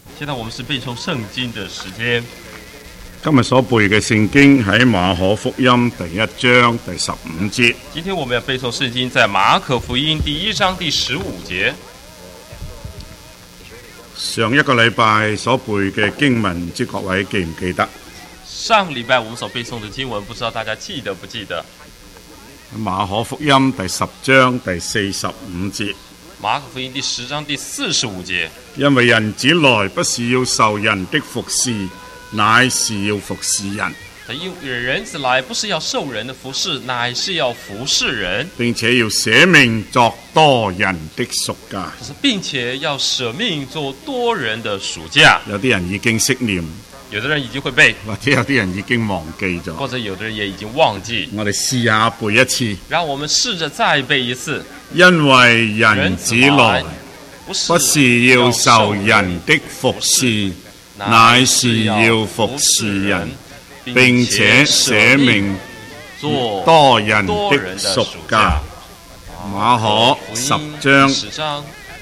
现在我们是背诵圣经的时间。 今日所背嘅聖經喺馬可福音第1章第15節。 今天我們要背誦聖經在馬可福音第1章第15節。 上一個禮拜所背嘅經文，唔知各位記唔記得？ 上禮拜我們所背誦的經文，不知道大家記得不記得？ 馬可福音第10章第45節。 馬可福音第10章第45節。 因為人子來不是要受人的服侍，乃是要服侍人。 因為人子來不是要受人的服侍，乃是要服侍人， 並且要捨命作多人的贖價。 並且要捨命做多人的贖價。 有啲人已經識念， 有的人已經會背， 或者有啲人已經忘記咗， 或者有的人也已經忘記。 我哋試下背一次。 讓我們試着再背一次。 因為人子來不是要受人的服侍，乃是要服侍人，並且捨命做多人的贖價。馬可10章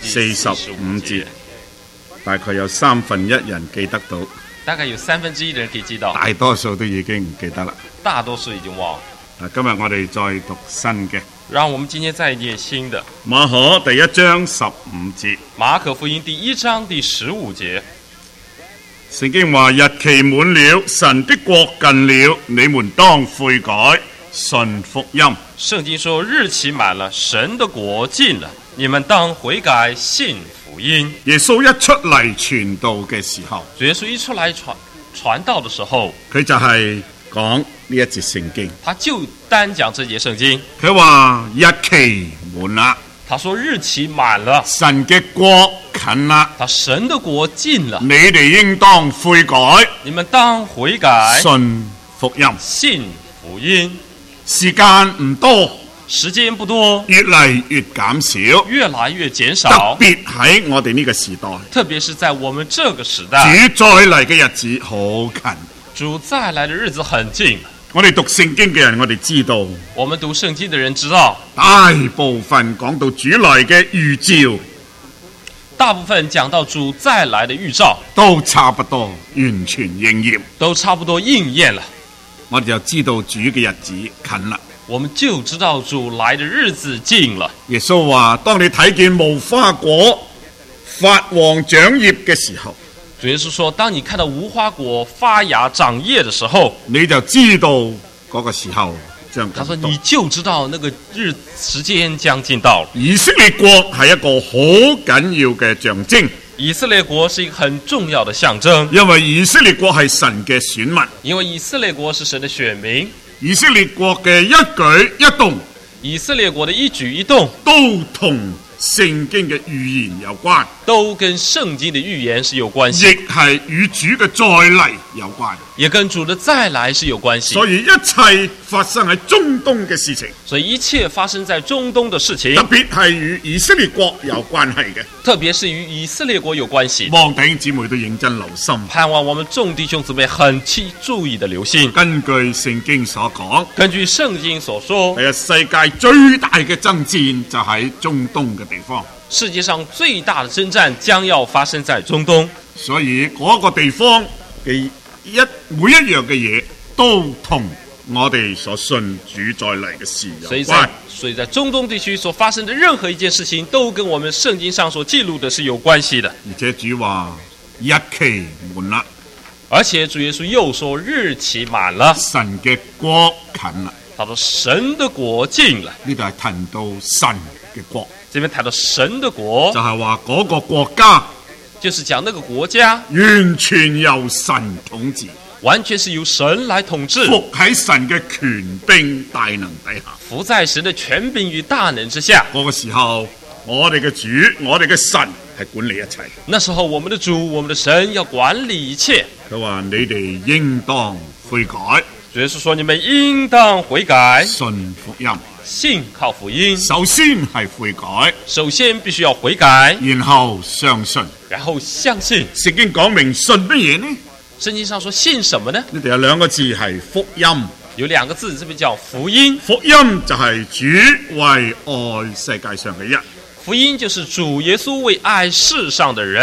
45節，大概有1/3人記得到， 大概有1/3的人可以記到， 大多數都已經唔記得啦。 大多數已經忘了。 今日我哋再讀新嘅。 讓我們今天再念新的。 馬可第1章15節。 馬可福音第1章第15節。 聖經話：日期滿了，神的國近了，你們當悔改，信福音。 聖經說日期滿了，神的國近了，你們當悔改，信福音。 耶穌一出嚟傳道嘅時候， 耶穌一出來傳道的時候， 佢就係講呢一節聖經， 他就單講這節聖經。 佢話日期滿啦， 他說日期滿了， 神嘅國近啦， 他神的國近了， 你哋應當悔改， 你們當悔改， 信福音。 信福音。 時間唔多， 時間不多， 越嚟越減少， 越來越減少。 特別喺我哋呢個時代， 特別是在我們這個時代， 主再嚟嘅日子好近。 主再來的日子很近。 我哋讀聖經嘅人，我哋知道， 我們讀聖經的人知道， 大部分講到主來嘅預兆， 大部分講到主再來的預兆， 都差不多完全應驗， 都差不多應驗了。 我哋就知道主嘅日子近啦。 我們就知道主來的日子近了。 耶穌話：當你睇見無花果發黃長葉嘅時候， 主耶穌說：當你看到無花果發芽長葉的時候， 你就知道嗰個時候將近到。 他說：你就知道那個時間將近到了。 以色列國係一個好緊要嘅象徵。 以色列國是一個很重要的象徵， 因為以色列國係神嘅選民。 因為以色列國是神的選民。 以色列國嘅一舉一動， 以色列國的一舉一動都同聖經嘅預言有關， 都跟聖經的預言是有關係， 亦係與主嘅再嚟有關， 也跟主的再來是有關係。 所以一切發生喺中東嘅事情， 所以一切發生在中東的事情， 特別係與以色列國有關係嘅， 特別是與以色列國有關係。 望弟兄姊妹都認真留心， 盼望我們眾弟兄姊妹很注意的留心。 根據聖經所講， 根據聖經所說， 世界最大嘅爭戰就喺中東嘅地方。 世界上最大的征戰將要發生在中東， 所以嗰個地方嘅每一樣嘅嘢都同我哋所信主再嚟嘅事有關。 所以在中東地區所發生的任何一件事情，都跟我們聖經上所記錄的是有關係的。 而且主話日期滿啦， 而且主耶穌又說日期滿了， 神嘅國近啦。 他說神的國近了。 呢度係談到神嘅國， 這邊談到神的國， 就係話嗰個國家， 就是講那個國家完全由神統治， 完全是由神來統治， 服喺神嘅權柄大能底下， 服在神的權柄與大能之下。 嗰個時候，我哋嘅主，我哋嘅神係管理一切。 那時候，我們的主，我們的神要管理一切。 佢話：你哋應當悔改。 主耶穌說：你們應當悔改， 信福音， 信靠福音。 首先係悔改， 首先必須要悔改， 然後相信， 然後相信。 聖經講明信乜嘢呢？ 聖經上說信什麼呢？ 呢度有兩個字係福音， 有兩個字，這邊叫福音。 福音就係主為愛世界上嘅人， 福音就是主耶穌為愛世上的人。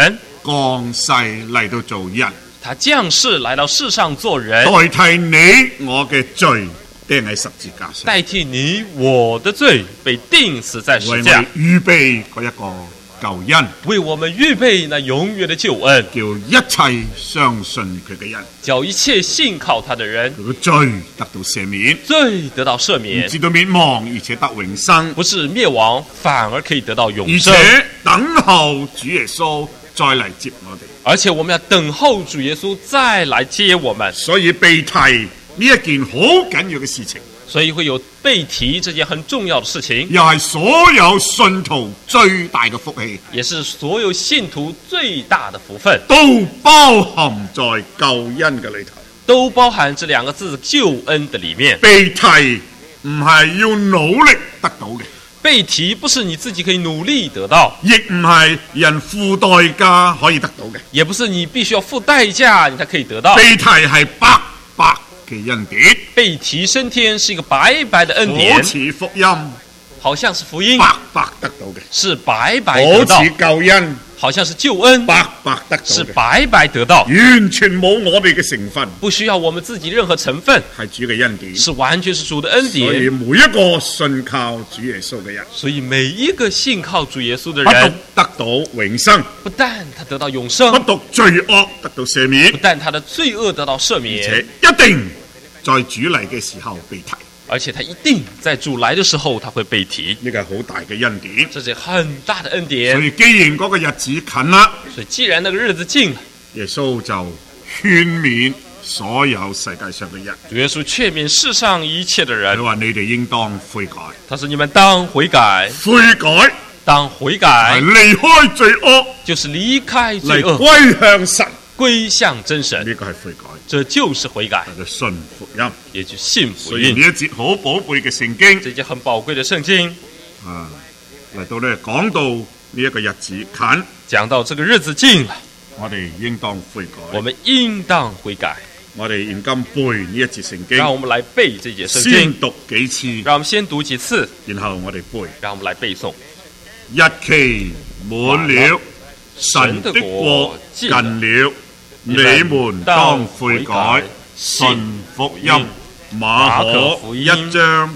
降世嚟到做人， 他降世來到世上做人， 代替你我嘅罪釘喺十字架上， 代替你我的罪被釘死在為我十架， 預備嗰一個救恩， 為我們預備那永遠的救恩， 叫一切相信佢嘅人， 叫一切信靠他的人佢嘅罪得到赦免， 罪得到赦唔免， 至到滅亡，而且得永生， 不是滅亡，反而可以得到永而生。 且等候主耶穌再嚟接我哋。 而且我們要等候主耶穌再來接我們， 所以被提呢一件好緊要嘅事情， 所以會有被提這件很重要的事情， 又係所有信徒最大嘅福氣， 也是所有信徒最大的福分， 都包含在救恩嘅裏頭。 都包含這兩個字救恩的裡面。 被提唔係要努力得到嘅， 被提不是你自己可以努力得到， 亦唔係人付代價可以得到嘅。 也不是你必須要付代價你才可以得到。 被提係白白嘅恩典， 被提升天是一個白白的恩好典， 似福音好像是福音， 白白得到嘅， 是白白得到好似，救恩好像是救恩， 白白得到是嘅， 白白得到， 完全冇我哋嘅成分， 不需要我們自己任何成分， 係主嘅恩典。 是完全是主的恩所以典。 每一個信靠主耶穌嘅人， 所以每一個信靠主耶穌的不獨人， 得到永生， 不但他得到永生， 不獨罪惡得到赦免不，但他的罪惡得到赦而且免， 一定在主嚟嘅時候被提。 而且他一定在主來的時候他會被提， 呢個係好大嘅恩典。 這是很大的恩所典。 以既然嗰個日子近啦， 所以既然那個日子近了， 耶穌就勸勉所有世界上嘅人， 主耶穌勸勉世上一切的人佢，話你哋應當悔改， 他說你們當悔改， 悔改當悔係改離開罪惡就是離開嚟罪惡， 歸向神， 歸向真神， 呢個係悔改， 這就是悔改， 係個信福音。 也就信福所以呢音。 一節好寶貝嘅聖經這節很寶貴的聖經啊，嚟到咧講到呢一個日子近， 講到這個日子近了， 我哋應當悔改。 我們應當悔改。 我哋現今背呢一節聖經， 讓我們來背這節聖先經， 讀幾次， 讓我們先讀幾次， 然後我哋背。 讓我們來背誦。 日期滿了，神的國近了，你們當悔改，信福音。馬可1章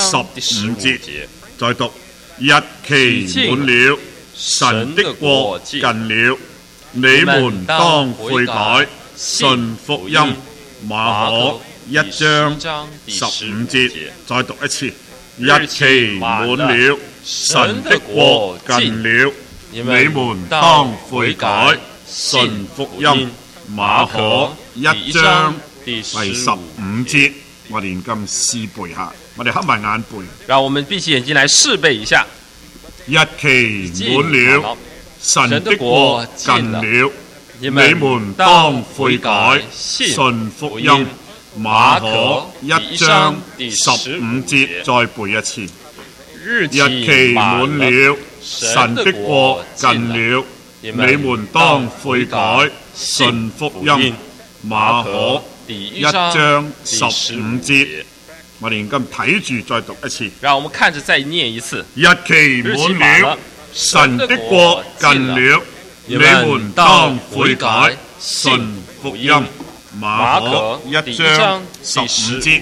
15節，再讀。日期滿了，神的國近了，你們當悔改，信福音。馬可1章15節，再讀一次。日期滿了，神的國近了，你們當悔改，信福音。馬可1章第15節，我哋現今試背下，我哋黑埋眼背。 讓我們閉起眼睛來試背一下。 日期滿了，神的國近了，你們當悔改，信福音。馬可1章15節，再背一次。日期滿了，神的國近了，你們當悔改，信福音。馬可1章15節，我哋現今睇住再讀一次。 讓我們看着再念一次。 日期滿了，神的國近了，你們當悔改，信福音。馬可1章15節。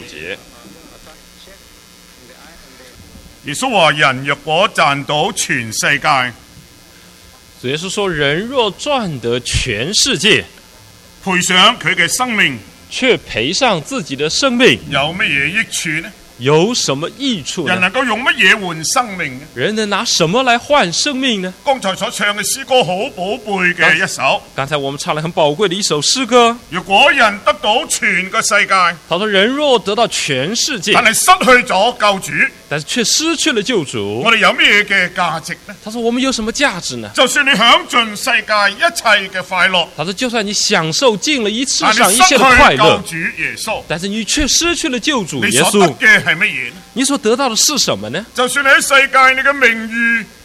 耶穌話：人若果賺到全世界， 主耶穌說：人若賺得全世界， 賠上佢嘅生命， 卻賠上自己的生命， 有乜嘢益處呢？ 有什麼益處呢？ 人能夠用乜嘢換生命呢？ 人能拿什麼來換生命呢？ 剛才所唱嘅詩歌好寶貝嘅一首。 剛才我們唱了很寶貴的一首詩歌。 如果人得到全個世界， 他說：人若得到全世界， 但係失去咗救主， 但是卻失去了救主， 我哋有咩嘅價值呢？ 他說：我們有什麼價值呢？ 就算你享盡世界一切嘅快樂， 他說：就算你享受盡了世但上一切的快樂， 主耶穌， 但是你卻失去了救主耶你所得穌， 嘅係乜嘢？ 你所得到的是什麼呢？ 就算你喺世界，你嘅名譽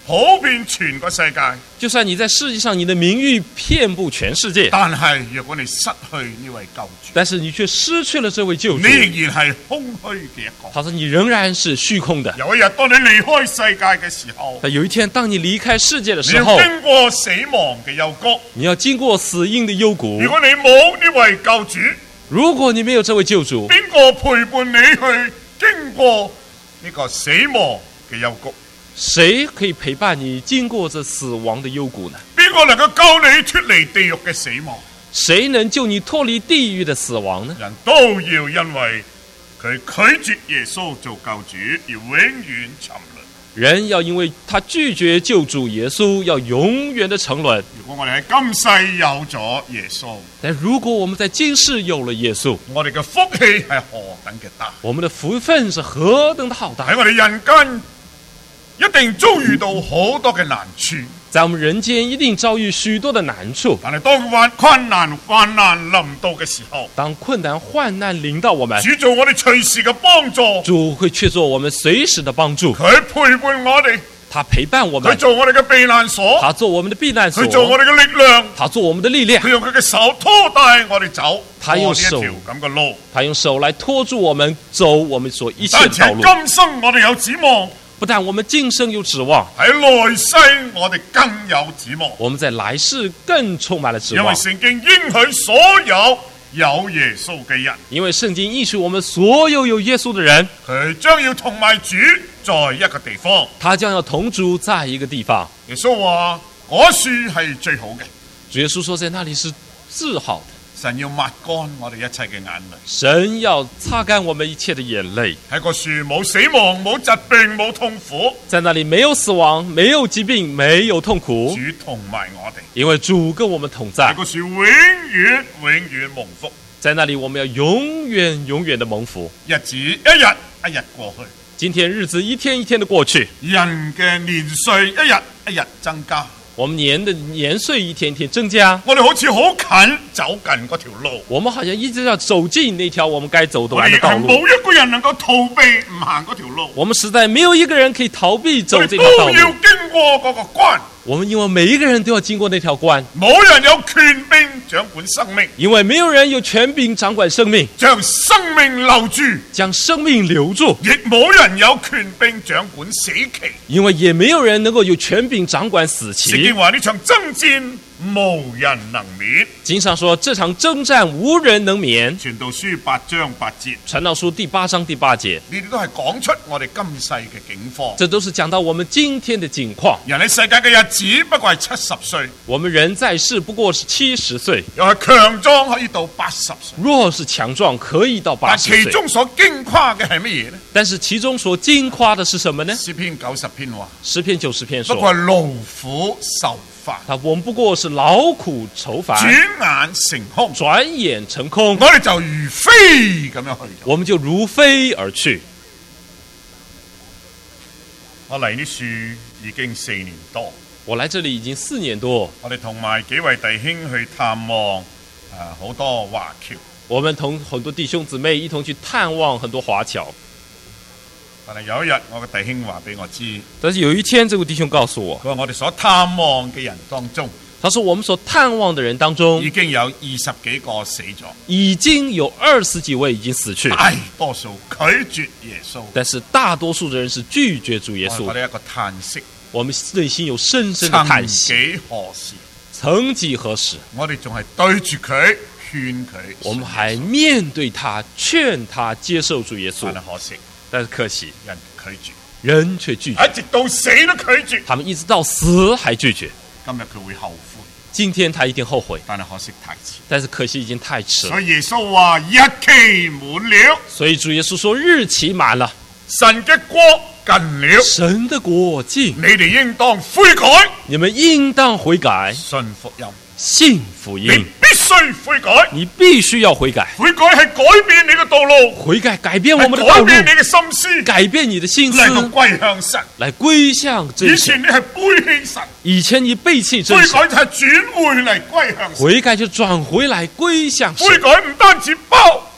普遍全個世界。 就算你在世界上你的名誉遍布全世界， 但係若果你失去呢位救主， 但是你卻失去了這位救主， 你仍然係空虛嘅一個。 他說你仍然是虛空的。 有一日當你離開世界嘅時候， 有一天當你離開世界的你時候， 要經過死亡嘅幽谷。 你要經過死蔭的幽谷。 如果你冇呢位救主， 如果你沒有這位救主， 邊個陪伴你去經過呢個死亡嘅幽谷？ 誰可以陪伴你經過這死亡的幽谷呢？ 邊個能夠救你脫離地獄嘅死亡？ 誰能救你脫離地獄的死亡呢？ 人都要因為佢拒絕耶穌做救主而永遠沉淪。 人要因為他拒絕救主耶穌，要永遠的沉淪。 如果我哋喺今世有咗耶穌， 但如果我們在今世有了耶穌， 我哋嘅福氣係何等嘅大！ 我們的福分是何等的浩大！ 喺我哋人間一定遭遇到好多嘅難處， 在我們人間一定遭遇許多的難處。 但係當困難臨到嘅時候， 當困難患難臨到我們， 主做我哋隨時嘅幫助， 主會去做我們隨時的幫助。 佢陪伴我哋， 他陪伴我們， 佢做我哋嘅避難所， 他做我們的避難所， 佢做我哋嘅力量， 他做我們的力量。 佢用佢嘅手拖帶我哋走， 他用手過呢一條咁嘅路， 他用手來拖住我們走我們所一切的道路。 今生我哋有指望， 不但我們今生有指望， 喺來世我哋更有指望。 我們在來世更充滿了指望。 因為聖經應許所有耶穌嘅人， 因為聖經應許我們所有耶穌的人， 佢將要同埋主在一個地方， 他將要同主在一個地方。 耶穌話嗰樹係最好嘅， 主耶穌說在那裡是至好的。 神要抹乾我哋一切嘅眼淚， 神要擦乾我們一切的眼淚。 喺個樹冇死亡、冇疾病、冇痛苦， 在那裡沒有死亡、沒有疾病、沒有痛苦， 主同埋我哋， 因為主跟我們同在。 喺個樹永遠蒙福， 在那裡我們要永遠的蒙福。 日子一日一日過去， 今天日子一天一天的過去， 人嘅年歲一日一日增加。 我們年歲一天一天增加， 我哋好似好近走近嗰條路， 我們好像一直要走進那條我們該走的完的道路。 冇一個人能夠逃避唔行嗰條路， 我們實在沒有一個人可以逃避走這條道路。 都要經過嗰個關。 我們因為每一個人都要經過那條關， 冇人有權柄掌管生命， 因為沒有人有權柄掌管生命， 將生命留住， 將生命留住， 亦冇人有權柄掌管死期， 因為也沒有人能夠有權柄掌管死期。 聖經話呢場爭戰無人能免。 經上說這場征戰無人能免。 傳道書8章8節， 傳道書第8章第8節， 呢啲都係講出我哋今世嘅境況。 這都是講到我們今天的境況。 人喺世界嘅日子不過係70歲， 我們人在世不過是70歲， 又係強壯可以到80歲。 若是強壯可以到80歲。 其中所矜誇嘅係乜嘢呢？ 但是其中所矜誇的是什麼呢？ 詩篇90篇話， 詩篇90篇說， 不過係勞苦受煩。 我們不過是勞苦愁煩， 轉眼成空， 轉眼成空， 我哋就如飛咁樣去咗。 我們就如飛而去。 我嚟呢樹已經4年多， 我來這裡已經4年多。 我哋同埋幾位弟兄去探望好多華僑， 我們同很多弟兄姊妹一同去探望很多華僑。 但係有一日，我嘅弟兄話俾我知， 但是有一天，這位弟兄告訴我， 佢話我哋所探望嘅人當中， 他說我們所探望的人當中， 已經有20幾個死咗， 已經有20幾位已經死去， 大多數拒絕耶穌， 但是大多數的人是拒絕主耶穌。 我哋一個嘆息， 我們內心有深深的嘆息。 曾幾何時， 曾幾何時， 我哋仲係對住佢勸佢， 我們還面對他勸他接受主耶穌， 但係可惜， 但是可惜， 人拒絕， 人卻拒絕， 一直到死都拒絕。 他們一直到死還拒絕。 今日佢會後悔， 今天他一定後悔， 但係可惜太遲。 但是可惜已經太遲了。 所以耶穌話日期滿了， 所以主耶穌說日期滿了， 神嘅國近了， 神的國近， 你哋應當悔改， 你們應當悔改， 信福音， 信福音， 你必須悔改， 你必須要悔改。 悔改係改變你嘅道路， 悔改改變我們的道路， 改變你嘅心思， 改變你的心思， 嚟到歸向神， 來歸向真神。 以前你係背棄神， 以前你背棄真神， 悔改就係轉回嚟歸向神， 悔改就轉回來歸向神。 悔改唔單止包括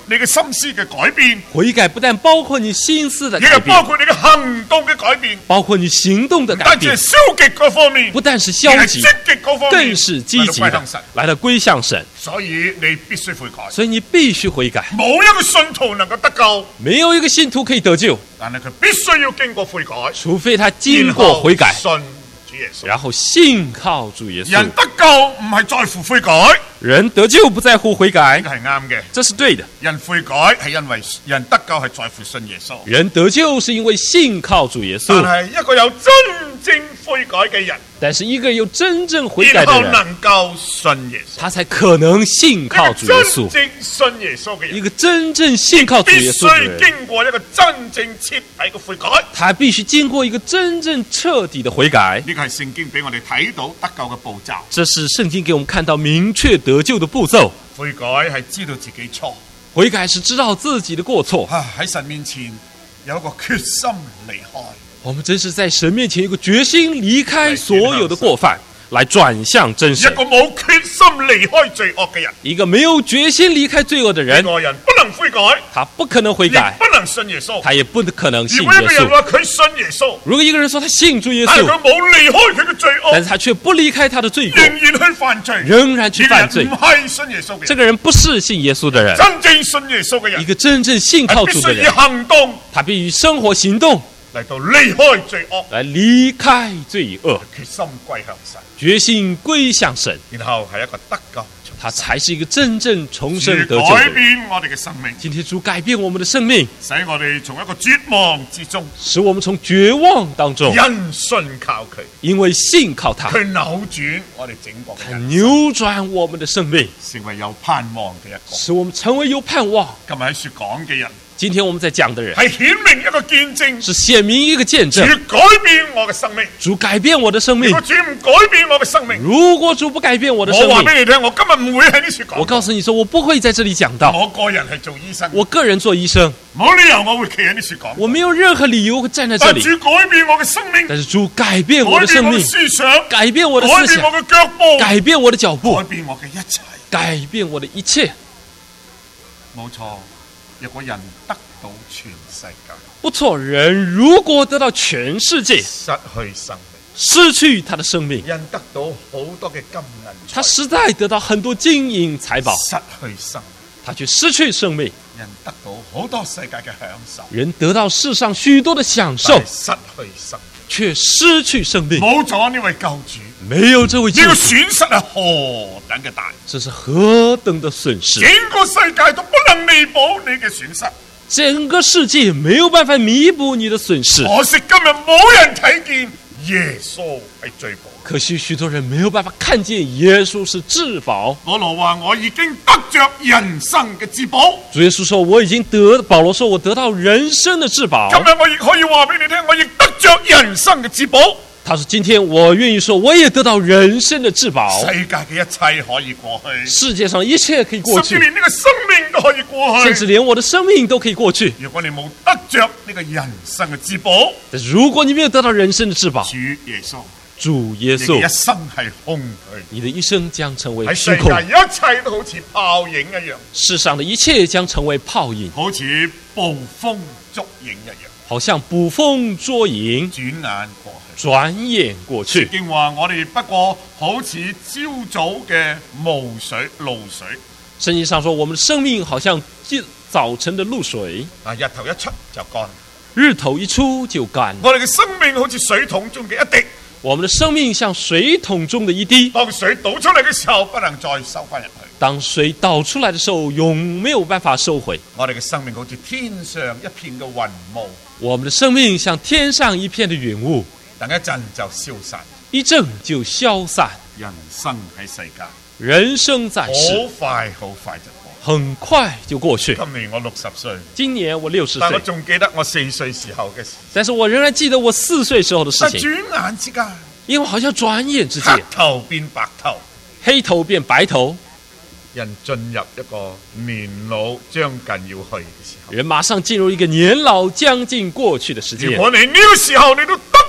你嘅心思嘅改變， 悔改不但包括你心思的亦係改變， 包括你嘅行動嘅改變， 包括你行動的改變， 但係消極嗰方面， 不但是消極， 積極嗰方面， 更是積極的來到歸向神。 所以你必須悔改， 所以你必須悔改。 冇一個信徒能夠得救， 沒有一個信徒可以得救， 但係佢必須要經過悔改， 除非他經過悔改， 信主耶穌， 然後信靠主耶穌。 人得救唔係在乎悔改， 人得救不在乎悔改， 呢個係啱嘅， 這是對的。 人悔改係因為人得救係在乎信耶穌， 人得救是因為信靠主耶穌。 但係一個有真正悔改嘅人， 但是一個有真正悔改然後的人， 能夠信耶穌， 他才可能信靠主耶穌。 真正信耶穌嘅人， 一個真正信靠主耶穌的必須人， 經過一個真正徹底嘅悔改。 他必須經過一個真正徹底的悔改。 呢個係聖經俾我哋睇到得救嘅步驟。 這是聖經給我們看到明確得救的步驟。 悔改係知道自己錯， 悔改是知道自己的過錯。 喺神面前有一個決心離開。 我們真是在神面前有個決心離開所有的過犯，來轉向真神。 一個冇決心離開罪惡嘅人， 一個沒有決心離開罪惡的人， 呢個人不能悔改， 他不可能悔改， 亦不能信耶穌。 他也不可能信如果耶穌。 一個人話佢信耶穌， 如果一個人說他信主耶但係佢穌， 冇離開佢嘅罪惡， 但是他卻不離開他的罪過， 仍然去犯罪， 仍然去犯罪呢個人唔係信耶穌嘅人。 這個人不是信耶穌的人。 真正信耶穌嘅人， 一個真正信靠必須以主的人， 行動他必須生活行動嚟到離開罪惡， 來離開罪惡， 決心歸向神， 決心歸向神， 然後係一個得救。 他才是一個真正重生得救改的人。 變我哋嘅生命， 今天主改變我們的生命， 使我哋從一個絕望之中， 使我們從絕望當中， 因信靠佢， 因為信靠他， 佢扭轉我哋整個嘅人生， 扭轉我們的生命， 成為有盼望嘅一個。 使我們成為有盼望。 今日喺說講嘅人， 今天我們在講的人， 係顯明一個見證， 是顯明一個見主證。 改變我嘅生命。 主改變我的生命如果。主唔改變我嘅生命， 如果主不改變我的生我話命， 俾你聽，我今日唔會喺呢處講。 我告訴你說，我不會在這裡講到。 我個人係做醫生， 我個人做醫生， 冇理由我會企喺呢處講。 我沒有任何理由會站在這但裡。 主改變我嘅生命， 但是主改變我改變我嘅的生命， 思想， 改變我的思想， 改變我嘅腳步， 改變我的腳步改，變我嘅一切。 改變我的一切。 冇錯，若果人得到全世界， 不錯，人如果得到全世界， 失去生命， 失去他的生命， 人得到好多嘅金銀他財， 實在得到很多金銀財寶， 失去生命， 他卻失去生命。 人得到好多世界嘅享受， 人得到世上許多的享受， 但係失去生命， 卻失去生命。 冇咗呢位救主， 沒有這位救呢個主， 損失係何等嘅大， 這是何等的損失！ 整個世界都不能彌補你嘅損失。 整個世界沒有辦法彌補你的損失。 可惜今日冇人睇見耶穌係最寶。 可惜許多人沒有辦法看見耶穌是至寶。 保羅話：我已經得着人生嘅至寶。 主耶穌說：保羅說我得到人生的至寶。 今日我亦可以話俾你聽，我亦得着人生嘅至寶。 他說：今天我願意說，我也得到人生的至寶。 世界嘅一切可以過去， 世界上一切可以過去， 甚至連呢個生命都可以過去， 甚至連我的生命都可以過去。 如果你冇得着呢個人生嘅至寶， 但是如果你沒有得到人生的至寶， 主耶穌， 主耶穌， 你嘅一生係空虛， 你的一生將成為喺世虛空， 界一切都好似泡影一樣， 世上的一切將成為泡影， 好似捕風捉影一樣， 好像捕風捉影， 轉眼過去。 轉眼過去。 經話我哋不過好似朝早嘅露水， 聖經上說，我們的生命好像早晨的露水， 日頭一出就乾。 日頭一出就乾。 我哋嘅生命好似水桶中嘅一滴， 我們的生命像水桶中的一滴， 當水倒出嚟嘅時候，不能再收翻入去。 當水倒出來的時候，永沒有辦法收回。 我哋嘅生命好似天上一片嘅雲霧， 我們的生命像天上一片的雲霧， 等一陣就消散。 一陣就消散。 人生喺世界， 人生在世， 好快就過。 很快就過去。 今年我60歲， 今年我60 但我歲， 仲記得我4歲時候嘅事。 但是我仍然記得我4歲時候的事情， 但轉眼之間， 因為好像轉眼之間黑，頭變白頭， 黑頭變白頭， 人進入一個年老將近要去嘅時候。 人馬上進入一個年老將近過去的時間。 如果你呢個時候你都得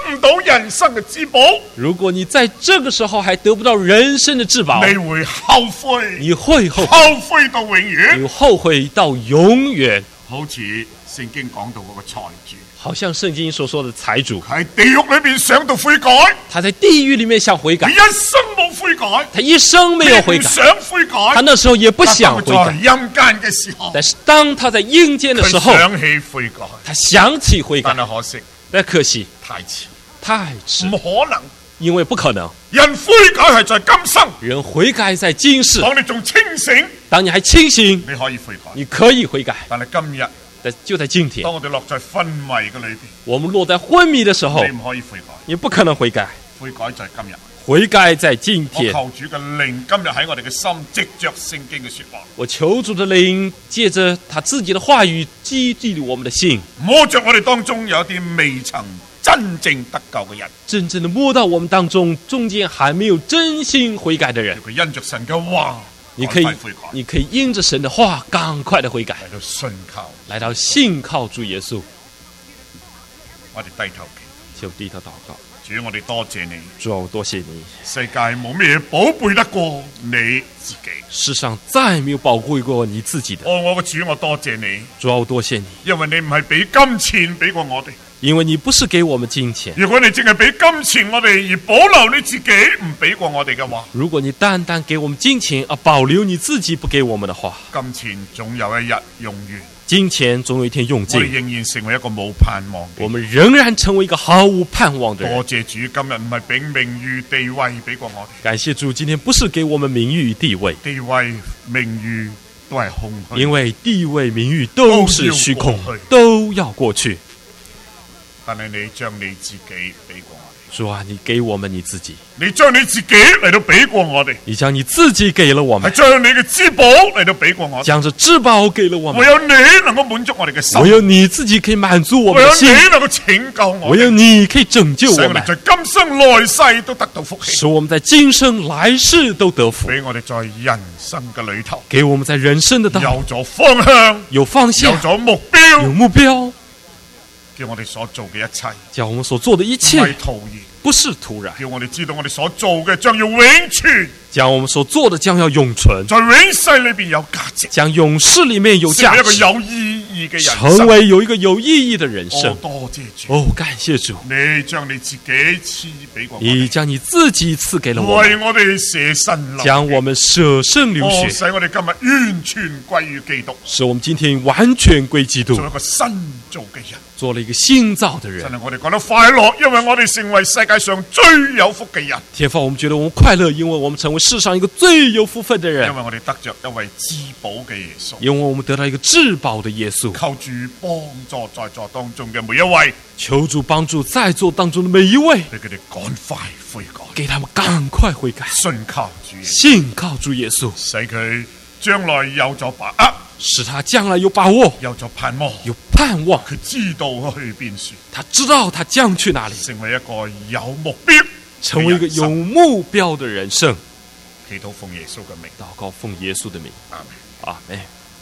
唔到人生嘅至寶， 如果你在這個時候還得不到人生的至寶， 你會後悔， 你會後悔， 後悔到永遠， 你後悔到永遠。 好似聖經講到嗰個財主， 好像聖經所說的財主， 喺地獄裏邊想到悔改， 他在地獄裡面想悔改， 佢一生冇悔改， 他一生沒有悔改， 想悔改， 他那時候也不想悔改。 陰間嘅時候， 但是當他在陰間的時候， 佢想起悔改， 他想起悔改， 但係可惜， 但可惜太遲， 太遲， 唔可能， 因為不可能。 人悔改係在今生， 人悔改在今世。 當你仲清醒， 當你還清醒， 你可以悔改， 你可以悔改。 但係今日， 但就在今天， 當我哋落在昏迷嘅裏邊， 我們落在昏迷的時候， 你唔可以悔改， 你不可能悔改。 悔改就係今日。 悔改在今天。 我求主嘅靈今日喺我哋嘅心，藉着聖經嘅說話。 我求主的靈借着他自己的話語激勵我們的心， 摸着我哋當中有啲未曾真正得救嘅人， 真正的摸到我們當中中間還沒有真心悔改的人， 佢因着神嘅話， 你可以因着神的話趕快的悔改， 嚟到信靠， 來到信靠主耶穌。 我哋低頭祈禱， 就低頭禱告。 主，我哋多謝你。 主啊，我多謝你。 世界冇咩嘢寶貝得過你自己， 世上再沒有寶貴過你自己的。 我嘅主，我多謝你。 主啊，我多謝你， 因為你唔係俾金錢俾過我哋。 因為你不是給我們金錢。 如果你淨係俾金錢我哋而保留你自己唔俾過我哋嘅話， 如果你單單給我們金錢而保留你自己不給我們的話， 金錢總有一日用完， 金錢總有一天用盡， 我哋仍然成為一個冇盼望。 我們仍然成為一個毫無盼望的人。 多謝主，今日唔係俾名譽地位俾過我哋。 感謝主，今天不是給我們名譽地位， 地位名譽都係空虛， 因為地位名譽都是虛空，都要過去。 但係你將你自己俾過我哋， 主啊，你給我們你自己， 你將你自己嚟到俾過我哋， 你將你自己給了我們， 係將你嘅至寶嚟到俾過我哋， 將這至寶給了我們。 唯有你能夠滿足我哋嘅心， 唯有你自己可以滿足我們的心， 唯有你能夠拯救我哋， 唯有你可以拯救我們， 在今生來世都得到福氣， 使我們在今生來世都得福， 俾我哋在人生嘅裏頭， 給我們在人生的道路有咗方向， 有方向， 有咗目標， 有目標。 叫我哋所做嘅一切， 叫我們所做的一切唔係徒然， 不是突然。 叫我哋知道我哋所做嘅將要永存， 將我們所做的將要永存， 在永世裏邊有價值， 將永世裏面有價值， 成為一個有意義嘅人生， 成為有一個有意義的人生。 多謝主， 哦，感謝主， 你將你自己賜俾過我哋， 你將你自己賜給了我們， 為我哋捨身流血， 將我們捨身流血， 使我哋今日完全歸於基督， 使我們今天完全歸基督， 做一個新造嘅人， 做了一個新造的人。 真係我哋覺得快樂，因為我哋成為世界上最有福嘅人。 天父，我們覺得我們快樂，因為我們成為世上一個最有福分的人。 因為我哋得着一位至寶嘅耶穌， 因為我們得到一個至寶的耶穌。 求主幫助在座當中嘅每一位， 求主幫助在座當中的每一位， 俾佢哋趕快悔改， 給他們趕快悔改， 信靠主耶穌， 信靠主耶穌， 使佢將來有咗把握， 使他將來有把握， 有咗盼望， 有盼望。 佢知道去邊處， 他知道他將去哪裏， 成為一個有目標， 成為一個有目標的人生。 祈禱奉耶穌嘅名， 禱告奉耶穌的名， 阿們。 阿們。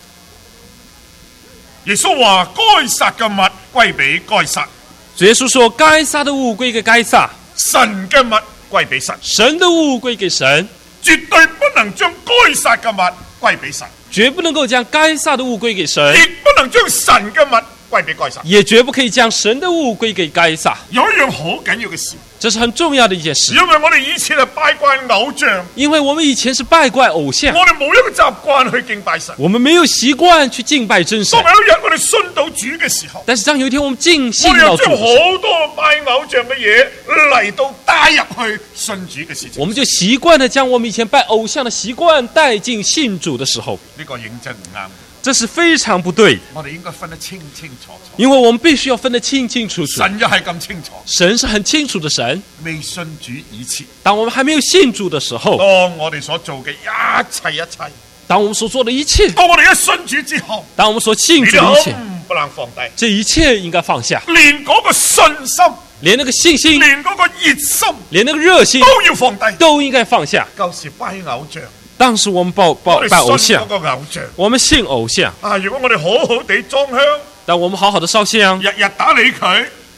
耶穌話：該撒嘅物歸俾該撒。 耶穌說：該撒的物歸給該撒， 神嘅物歸俾神， 神的物歸給神， 絕對不能將該撒嘅物歸俾神， 絕不能夠將該撒的物歸給神， 亦不能將神嘅物歸俾該撒， 也絕不可以將神的物歸給該撒。 有一樣好緊要嘅事， 這是很重要的一件事， 因為我哋以前係拜怪偶像， 因為我們以前是拜怪偶像， 我哋冇一個習慣去敬拜神， 我們沒有習慣去敬拜真神。 當有一日我哋信到主嘅時候， 但是當有一天我們信到主， 我哋又將好多拜偶像嘅嘢嚟到帶入去信主嘅事情， 我們就習慣地將我們以前拜偶像的習慣帶進信主的時候， 呢個認真唔啱。 這是非常不對， 我哋應該分得清清楚楚， 因為我們必須要分得清清楚楚。 神又係咁清楚， 神是很清楚的神。 未信主以前， 當我們還沒有信主的時候， 當我哋所做嘅一切， 當我們所做的一切， 當我哋一信主之後， 當我們所信主的一切， 不能放低， 這一切應該放下， 連嗰個信心， 連那個信心， 連嗰個熱心， 連那個熱心都要放低， 都應該放下。 舊時拜偶像， 當時我們拜偶像，我們信偶像啊！如果我哋好好地裝香， 但我們好好的燒香， 日日打理佢，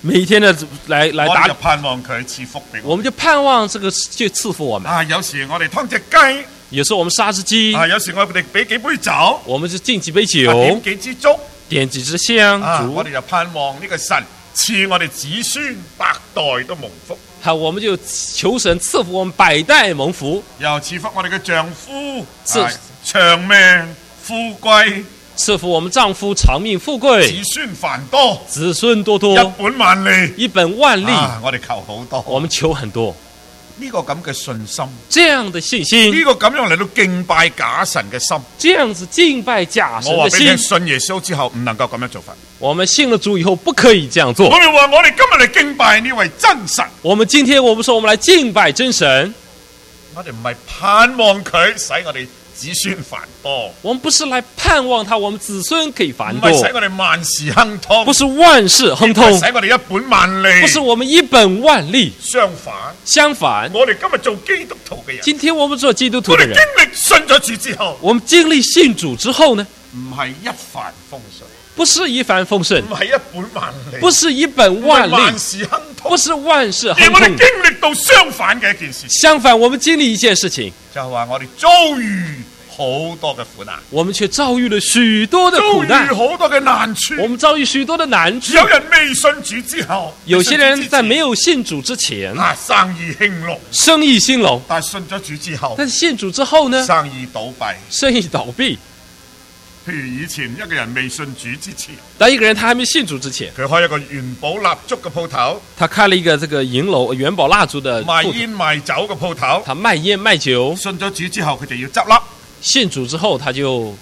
每一天的來打， 我哋就盼望佢賜福俾我。 我們就盼望這個就賜福我們。 有時我哋劏隻雞， 有時候我們殺隻雞， 有時我哋俾幾杯酒， 我們就敬幾杯酒， 點幾支燭， 點幾支香燭， 我哋就盼望呢個神賜我哋子孫百代都蒙福。 我們就求神賜福我們百代蒙福， 又賜福我哋嘅丈夫長命富貴， 賜福我們丈夫長命富貴， 子孫繁多， 子孫多多， 一本萬利， 一本萬利。 我哋求好多， 我們求很多。 呢個咁嘅信心， 這樣的信心， 呢個咁樣嚟到敬拜假神嘅心， 這樣子敬拜假神的心。 我話俾你聽，信耶穌之後唔能夠咁樣做法。 我們信了主以後不可以這樣做。 我哋話我哋今日嚟敬拜呢位真神。 我們今天我們說我們來敬拜真神， 我哋唔係盼望佢使我哋子孫繁多， 我們不是來盼望他，我們子孫可以繁多， 唔係使我哋萬事亨通， 不是萬事亨通， 使我哋一本萬利， 不是我們一本萬利。相反， 我哋今日做基督徒嘅人， 今天我們做基督徒的人， 我哋經歷信咗主之後， 我們經歷信主之後呢， 唔係一帆風順， 不是一帆風順， 唔係一本萬利， 不是一本萬利， 萬事亨通， 不是萬事亨通。 而我哋經歷到相反嘅一件事， 相反，我們經歷一件事情， 就係話我哋遭遇好多嘅苦難， 我們卻遭遇了許多的苦難， 遭遇好多嘅難處， 我們遭遇許多的難處。 有人未信主之後， 有些人在沒有信主之前， 生意興隆， 生意興隆， 但係信咗主之後， 但是信主之後呢， 生意倒閉， 生意倒閉。 譬如以前一個人未信主之前， 當一個人他還沒信主之前， 佢開一個元寶蠟燭嘅鋪頭， 他開了一個這個銀樓元寶蠟燭的賣煙賣酒嘅鋪頭， 他賣煙賣酒。 信咗主之後，佢就要執笠。 信主之後，他就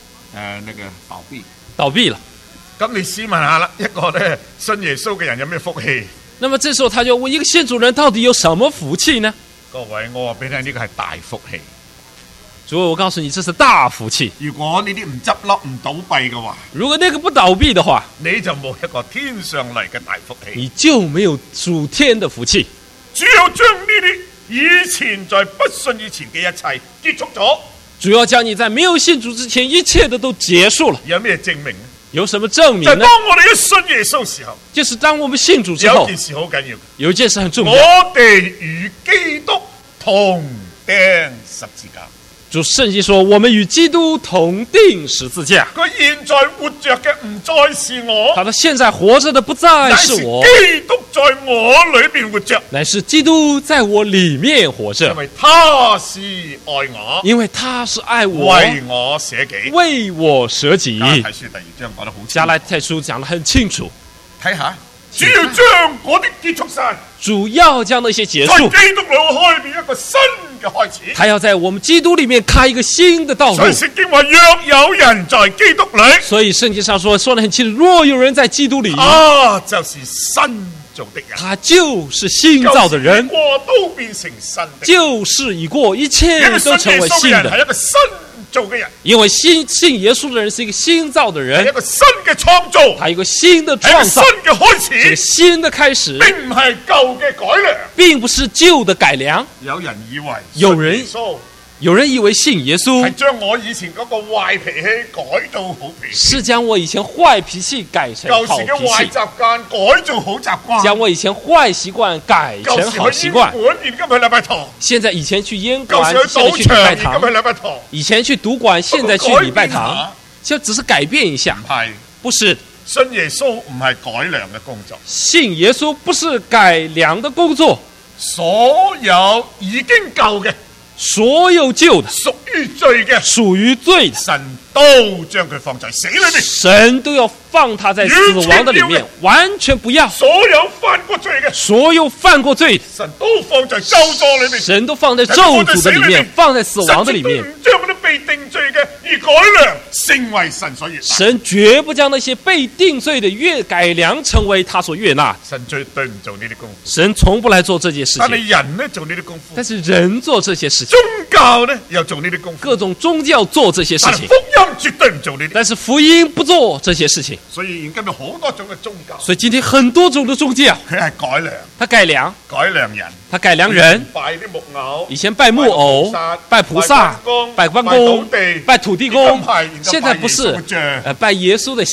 倒閉了。 咁你試問下啦，一個咧信耶穌嘅人有咩福氣？ 那麼這時候他就問一個信主人到底有什麼福氣呢？ 各位，我話俾你聽，呢個係大福氣。 主，我告訴你，這是大福氣。 如果呢啲唔執笠唔倒閉嘅話， 如果那個不倒閉的話， 你就冇一個天上嚟嘅大福氣， 你就沒有屬天的福氣。 主要將呢啲以前在不信以前嘅一切結束咗。 主要將你在沒有信主之前一切的都結束了。 有咩證明呢？ 有什麼證明呢？ 就當我哋一信耶穌時候， 就是當我們信主之後， 有件事好緊要， 有一件事很重要。 我哋與基督同釘十字架。 主聖經說，我們與基督同釘十字架。 佢現在活着嘅唔再是我， 他現在活着的不再是我， 基督在我裏面活着， 乃是基督在我裏面活着。 因為他是愛我， 因為他是愛我， 為我捨己， 為我捨己。 加拉太書第2章講得好清楚， 加拉太書講得很清楚。 睇下，主要將嗰啲結束晒， 主要將那些結束， 在基督裏開變一個新嘅開始。 他要在我們基督裏面開一個新的道路。 所以聖經話，若有人在基督裏， 所以聖經上說得很清楚，若有人在基督裏， 就是新造的人， 他就是新造的人， 過都變成新的， 就是已過一切都成為新的。 係一個新造嘅人， 因為信耶穌的人是一個新造的人， 係一個新嘅創造， 他一個新的創造， 新嘅開始， 是個新的開始， 並唔係舊嘅改良， 並不是舊的改良。 有人以為有人以為信耶穌係將我以前嗰個壞脾氣改到好脾氣， 是將我以前壞脾氣改成好脾氣， 舊時嘅壞習慣改做好習慣， 將我以前壞習慣改成好習慣。現在以前去煙館，現在去禮拜堂，以前去賭館，現在去禮拜堂，就只是改變一下，不是。 信耶穌唔係改良嘅工作， 信耶穌不是改良的工作， 所有已經舊嘅。 所有舊的屬於罪嘅， 屬於罪的， 神都將佢放在死裏面， 神都要放他在死亡的裏面，完全不要。 所有犯過罪嘅， 所有犯過罪， 神都放在咒詛裏面， 神都放在咒詛的裏面，放在死亡的裏面。 神將嗰啲被定罪嘅而改良，成為神所悅納。 神絕不將那些被定罪的越改良成為他所悅納。 神絕對唔做呢啲功夫， 神從不來做這件事情。 但係人呢做呢啲功夫， 但是人做這些事情。 宗教呢又做呢啲功夫， 各種宗教做這些事情。 福音絕對唔做呢啲， 但是福音不做這些事情。 所以現今有好多種嘅宗教， 所以今天很多種的宗教， 佢係改良， 他改良， 人， 他改良人。 拜啲木偶， 以前拜木偶、拜菩薩、拜關公、拜土地公，現在不是拜耶穌的像，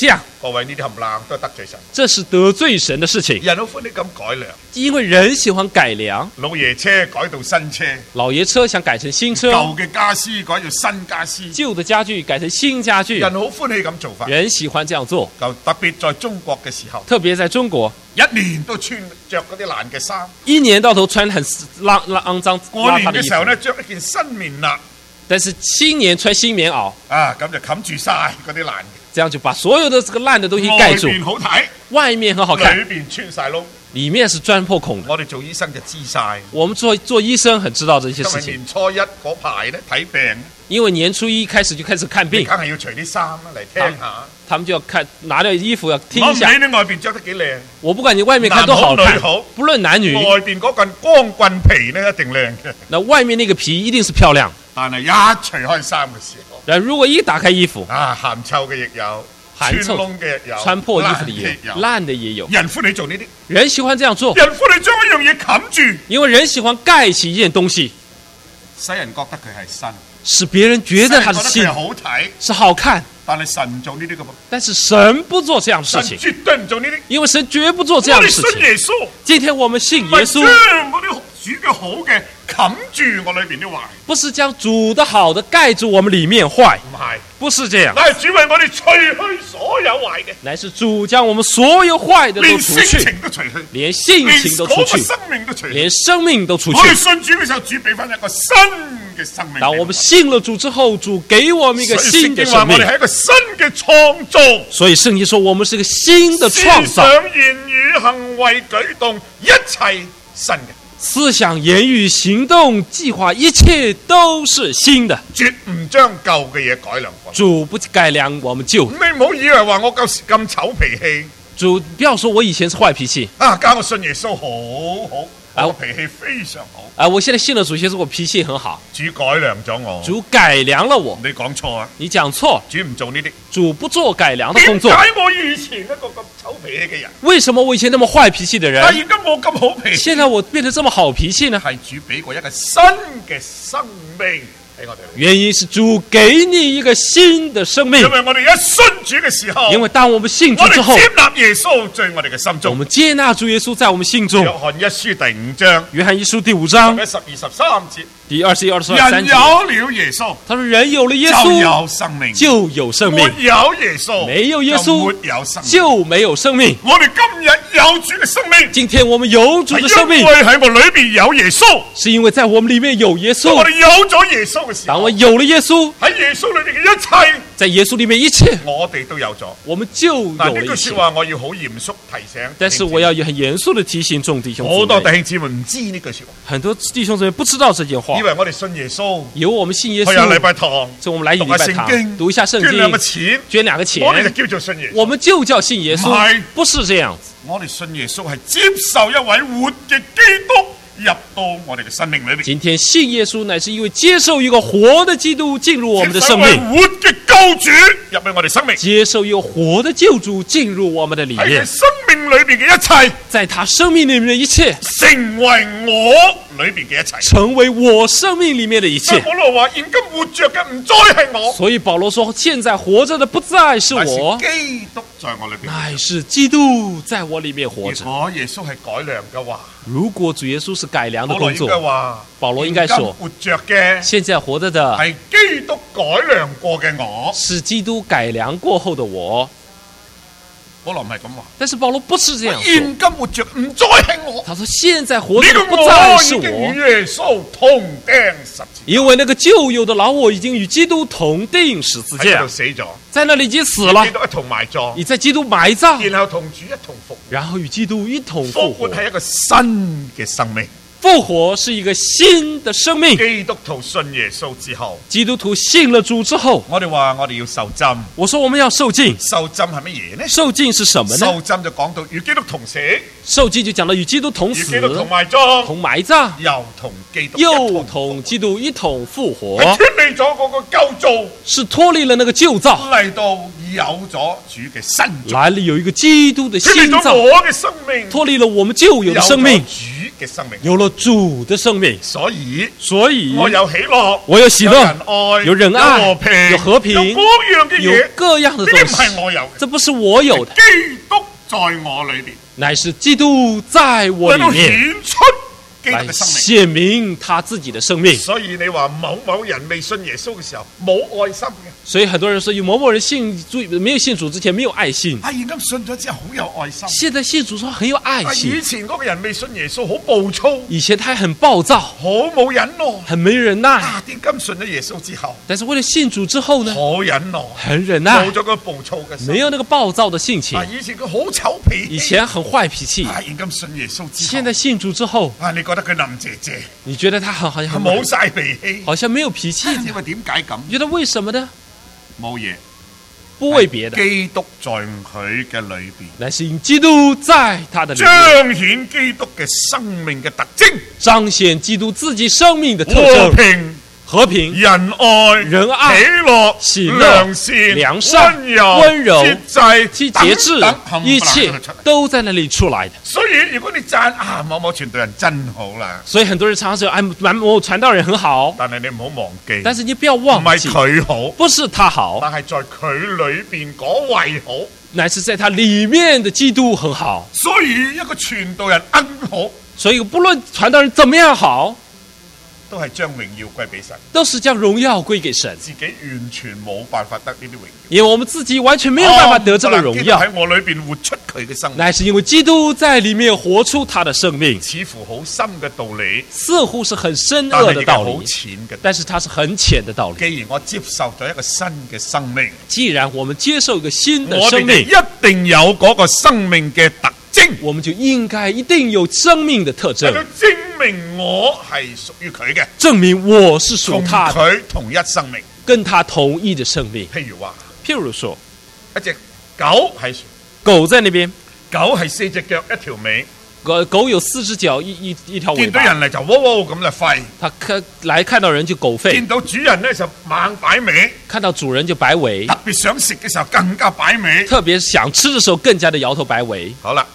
各位呢啲冚冷都係得罪神， 这是得罪神的事情。 人好歡喜咁改良， 因為人喜歡改良， 老爺車改到新車， 老爺車想改成新車， 舊嘅家私改做新家私， 舊的家具改成新家具， 人好歡喜咁做法， 人喜歡這樣做。 就特別在中國嘅時候， 特別在中國， 一年都穿着嗰啲爛嘅衫， 一年到頭穿很骯髒過年嘅時候呢，着一件新棉衲， 但是新年穿新棉襖， 咁就冚住晒嗰啲爛嘅。 這樣就把所有的這個爛的東西蓋住， 外面好睇， 外面很好看， 裏面穿晒窿， 裡面是鑽破孔的。 我哋做醫生就知晒， 我們做醫生很知道這些事情。 年初一嗰排咧睇病， 因為年初一開始就開始看病， 梗係要除啲衫嚟聽下。 他們就要拿掉衣服要聽一下。 我唔理你外邊着得幾靚， 我不管你外面看多好看，不論男女， 外邊嗰件光棍皮呢一定靚嘅。 那外面那個皮一定是漂亮， 但係一除開衫嘅時候， 但如果一打開衣服， 鹹臭嘅亦有。 寒臭穿破衣服的也有，爛的也有。 人歡喜做呢啲， 人喜歡這樣做。 人歡喜將一樣嘢冚住， 因為人喜歡蓋起一件東西， 使人覺得佢係新， 使別人覺得它是新， 好睇， 是好看。 但係神做呢啲嘅， 但是神不做這樣的事情， 絕對唔做呢啲， 因為神絕不做這樣的事情。 我哋信耶穌， 今天我們信耶穌， 將嗰啲煮嘅好嘅冚住我裏邊啲壞， 不是將煮的好的蓋住我們裡面壞， 唔係。 不是這樣， 乃是主為我哋除去所有壞嘅， 乃是主將我們所有壞的都除去，連性情都除去，連生命都除去。 我哋信主嘅時候，主俾翻一個新嘅生命。 當我們信了主之後，主給我們一個新的生命。 我哋係一個新嘅創造。 所以聖經說我們是一個新的創造。 思想、言語、行為、舉動，一切新嘅。 思想、言語、行動、計劃，一切都是新的， 絕唔將舊嘅嘢改良過。 主不改良我們舊。 你唔好以為話我舊時咁醜脾氣。 主不要說我以前是壞脾氣。 加我信耶穌好好。我脾氣非常好。 我現在信了主耶穌，我脾氣很好。 主改良咗我。 主改良了我。 你講錯啊！ 你講錯。 主唔做呢啲。 主不做改良的工作。 點解我以前一個咁醜脾氣嘅人？ 為什麼我以前那麼壞脾氣的人？ 但而家我咁好脾氣。 現在我變得這麼好脾氣呢？ 係主俾過一個新嘅生命。 原因是主給你一個新的生命， 因為我哋一信主嘅時候， 因為當我們信主之後， 我哋接納耶穌在我哋嘅心中， 我們接納主耶穌在我們心中。 約翰一書第5章， 約翰一書第5章 12、13節， 第21、22、23節， 人有了耶穌， 他說人有了耶穌就有生命， 就有生命； 沒有耶穌， 沒有耶穌， 就沒有生命。 我哋今日有主嘅生命， 今天我們有主的生命， 因為喺我裏邊有耶穌， 是因為在我們裏面有耶穌。 我哋有咗耶穌嘅時候， 當我有了耶穌， 喺耶穌裏面嘅一切， 在耶穌裏面一切， 我哋都有咗， 我們就有了一切。 呢句說話我要好嚴肅提醒， 但是我要很嚴肅地提醒眾弟兄姊妹， 好多弟兄姊妹唔知呢句說話， 很多弟兄姊妹不知道這件話， 以為我哋信耶穌， 以為我們信耶穌， 去下禮拜堂， 所以我們來禮拜堂，讀一下聖經，捐兩個錢， 我哋就叫做信耶穌， 我們就叫信耶穌，不是這樣子。 我哋信耶穌係接受一位活嘅基督入到我哋嘅生命裏面。 今天信耶穌乃是因為接受一個活的基督進入我們的生命， 活嘅救主入去我哋生命， 接受一個活的救主進入我們的裏面， 喺生命裏邊嘅一切， 在他生命裏面的一切， 成為我裏邊嘅一切， 成為我生命裏面的一切。 保羅話：現今活着嘅唔再係我， 所以保羅說：現在活着的不再是我， 基督在我裏邊， 乃是基督在我裏面活着。 如果耶穌係改良嘅話， 如果主耶穌是改良的工作，保羅應該說： 活着嘅， 現在活着的係基督改良過嘅我， 是基督改良過後的我。 保羅唔係咁話， 但是保羅不是這樣說。 現今活着唔再係我， 他說現在活着的不再是我， 與耶穌同釘十字架， 因為那個舊有的老我已經與基督同釘十字架，在那裡已經死了，你在基督埋葬， 然後同主一同復活， 然後與基督一同復活， 係一個新嘅生命。 復活是一個新的生命。 基督徒信耶穌之後， 基督徒信了主之後， 我哋話我哋要受浸。 我說我們要受浸。 受浸係乜嘢呢？ 受浸是什麼呢？ 受浸就講到與基督同死。 受浸就講到與基督同死， 與基督同埋葬， 同埋葬， 又同基督一同復活。 係脫離咗嗰個舊造， 是脫離了那個舊造， 嚟到有咗主嘅新造， 來了有一個基督的新造， 我嘅生命， 脫離了我們舊有的生命， 主嘅生命， 有了主的生命。 所以我有喜樂， 我有喜樂，有仁愛，有和平，有各樣的東西。這不是我有的， 基督在我裏面， 乃是基督在我裏面，來顯明他自己的生命。 所以你話某某人未信耶穌嘅時候冇愛心嘅， 所以很多人說有某某人沒有信主之前沒有愛心， 而家信咗之後好有愛心。 現在信主之後很有愛心。 以前嗰個人未信耶穌好暴躁， 以前他很暴躁， 好冇忍耐， 很沒忍耐。 點解信咗耶穌之後， 但是為了信主之後呢， 好忍耐， 很忍耐， 冇咗個暴躁嘅， 沒有那個暴躁的性情。 以前佢好臭脾氣， 以前很壞脾氣， 而家信耶穌之後， 現在信主之後， 你覺得佢冧姐姐， 你覺得他好像冇晒脾氣， 好像沒有脾氣。 因為點解咁？ 你覺得為什麼呢？ 冇嘢， 不為別的， 基督在佢嘅裏邊， 乃是因基督在他的裏面， 彰顯基督嘅生命嘅特徵， 彰顯基督自己生命的特徵。和平、 仁愛、喜樂、 良善、溫柔、節制，一切都在那裏出來的。 所以如果你讚某某傳道人真好啦， 所以很多人常常說某傳道人很好， 但係你唔好忘記， 但是你不要忘記， 唔係佢好， 不是他好， 但係在佢裏邊嗰位好， 乃是在他裏面的基督很好。 所以一個傳道人好， 所以不論傳道人怎麼樣好， 都係將榮耀歸俾神， 都是將榮耀歸給神， 自己完全冇辦法得呢啲榮耀， 因為我們自己完全沒有辦法得這個榮耀。 喺我裏邊活出佢嘅生命， 乃是因為基督在裡面活出他的生命。 似乎好深嘅道理， 似乎是很深奧的道理，但是它是很淺的道理。 既然我接受咗一個新嘅生命， 既然我們接受一個新的生命， 一定有嗰個生命嘅特徵， 我們就應該一定有生命的特徵， 證明我係屬於佢嘅， 證明我是屬他的， 同佢同一生命， 跟他同一的生命。譬如說， 一隻狗喺狗在那邊， 狗係4隻腳一條尾， 狗有4隻腳一條尾巴， 見到人嚟就喔喔咁就吠， 他來看到人就狗吠， 見到主人呢就猛擺尾， 看到主人就擺尾， 特別想食嘅時候更加擺尾， 特別想吃嘅時候更加的搖頭擺尾。 好啦，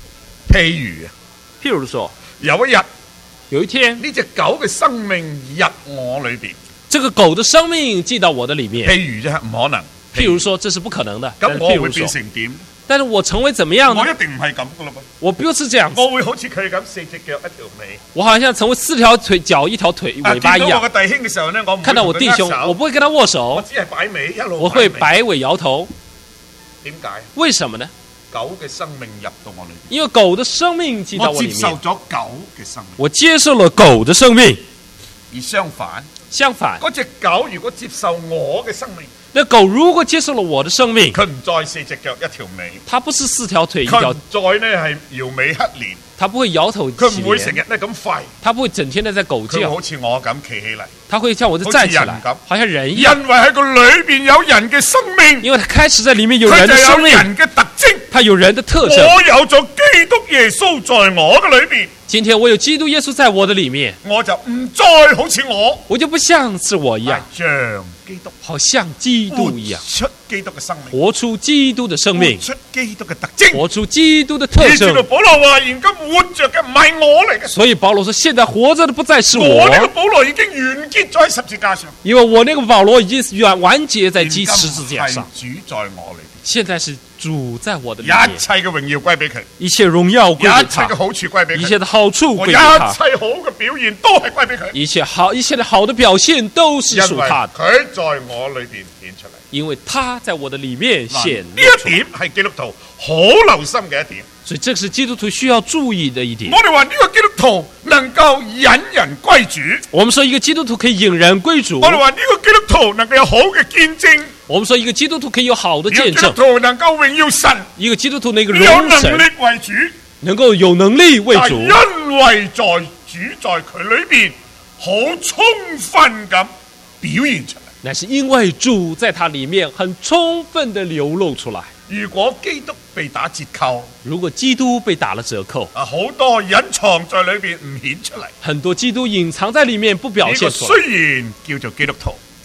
譬如說有一天呢隻狗嘅生命入我裏邊， 這個狗的生命進到我的裡面， 譬如啫，唔可能。 譬如說這是不可能的， 咁我會變成點？ 但是我成為怎麼樣呢？ 我一定唔係咁噶啦噃， 我不是這樣， 我會好似佢咁4隻腳一條尾， 我好像成為4條腿腳一條腿尾巴一樣。 見到我嘅弟兄嘅時候呢，我看到我弟兄，我不會跟他握手， 我只係擺尾一路， 我會擺尾搖頭。 點解？ 為什麼呢？ 狗嘅生命入到我裏邊， 因為狗的生命進到我裡面， 我接受咗狗嘅生命， 我接受了狗的生命。 而相反， 嗰隻狗如果接受我嘅生命， 那狗如果接受了我的生命， 佢唔再4隻腳一條尾， 它不是4條腿一條， 再呢係搖尾乞憐， 它不會搖頭， 佢唔會成日呢咁吠， 它不會整天的在狗叫， 佢好似我咁企起嚟， 它會像我就站起來，好像人一樣， 因為喺個裏邊有人嘅生命， 因為它開始在裡面有人的生命， 人嘅特徵， 它有人的特徵。 我有咗基督耶穌在我嘅裏邊， 今天我有基督耶穌在我的裡面， 我就唔再好似我就不像是我一樣， 像基督， 好像基督一樣， 活出基督嘅生命， 活出基督的生命， 活出基督嘅特徵， 活出基督的特徵。 保羅話：現今活着嘅唔係我嚟嘅。 所以保羅說：現在活着的不再是我呢個保羅已經完結咗喺十字架上， 因為我那個保羅已經完結在十字架上。 主在我裏邊， 現在是主在我的裡面， 一切嘅榮耀歸俾佢， 一切榮耀歸給他， 一切嘅好處歸俾佢， 一切的好處歸給他， 一切好嘅表現都係歸俾佢， 一切的好的表現都是屬他的。 佢在我裏邊顯出嚟， 因為他在我的裡面顯呢一點係基督徒好留心嘅一點。 所以這是基督徒需要注意的一點。 我哋話呢個基督徒能夠引人歸主， 我們說一個基督徒可以引人歸主。 我哋話呢個基督徒能夠有好嘅見證， 我們說一個基督徒可以有好的見證。 一個基督徒能夠榮耀神， 一個基督徒能夠榮耀神，有能力為主， 能夠有能力為主。 因為在主在佢裏邊好充分咁表現出嚟， 乃是因為主在他裡面很充分地流露出來。 如果基督被打折扣， 如果基督被打了折扣， 好多隱藏在裏邊唔顯出嚟， 很多基督隱藏在裡面不表現出來。 雖然叫做基督徒，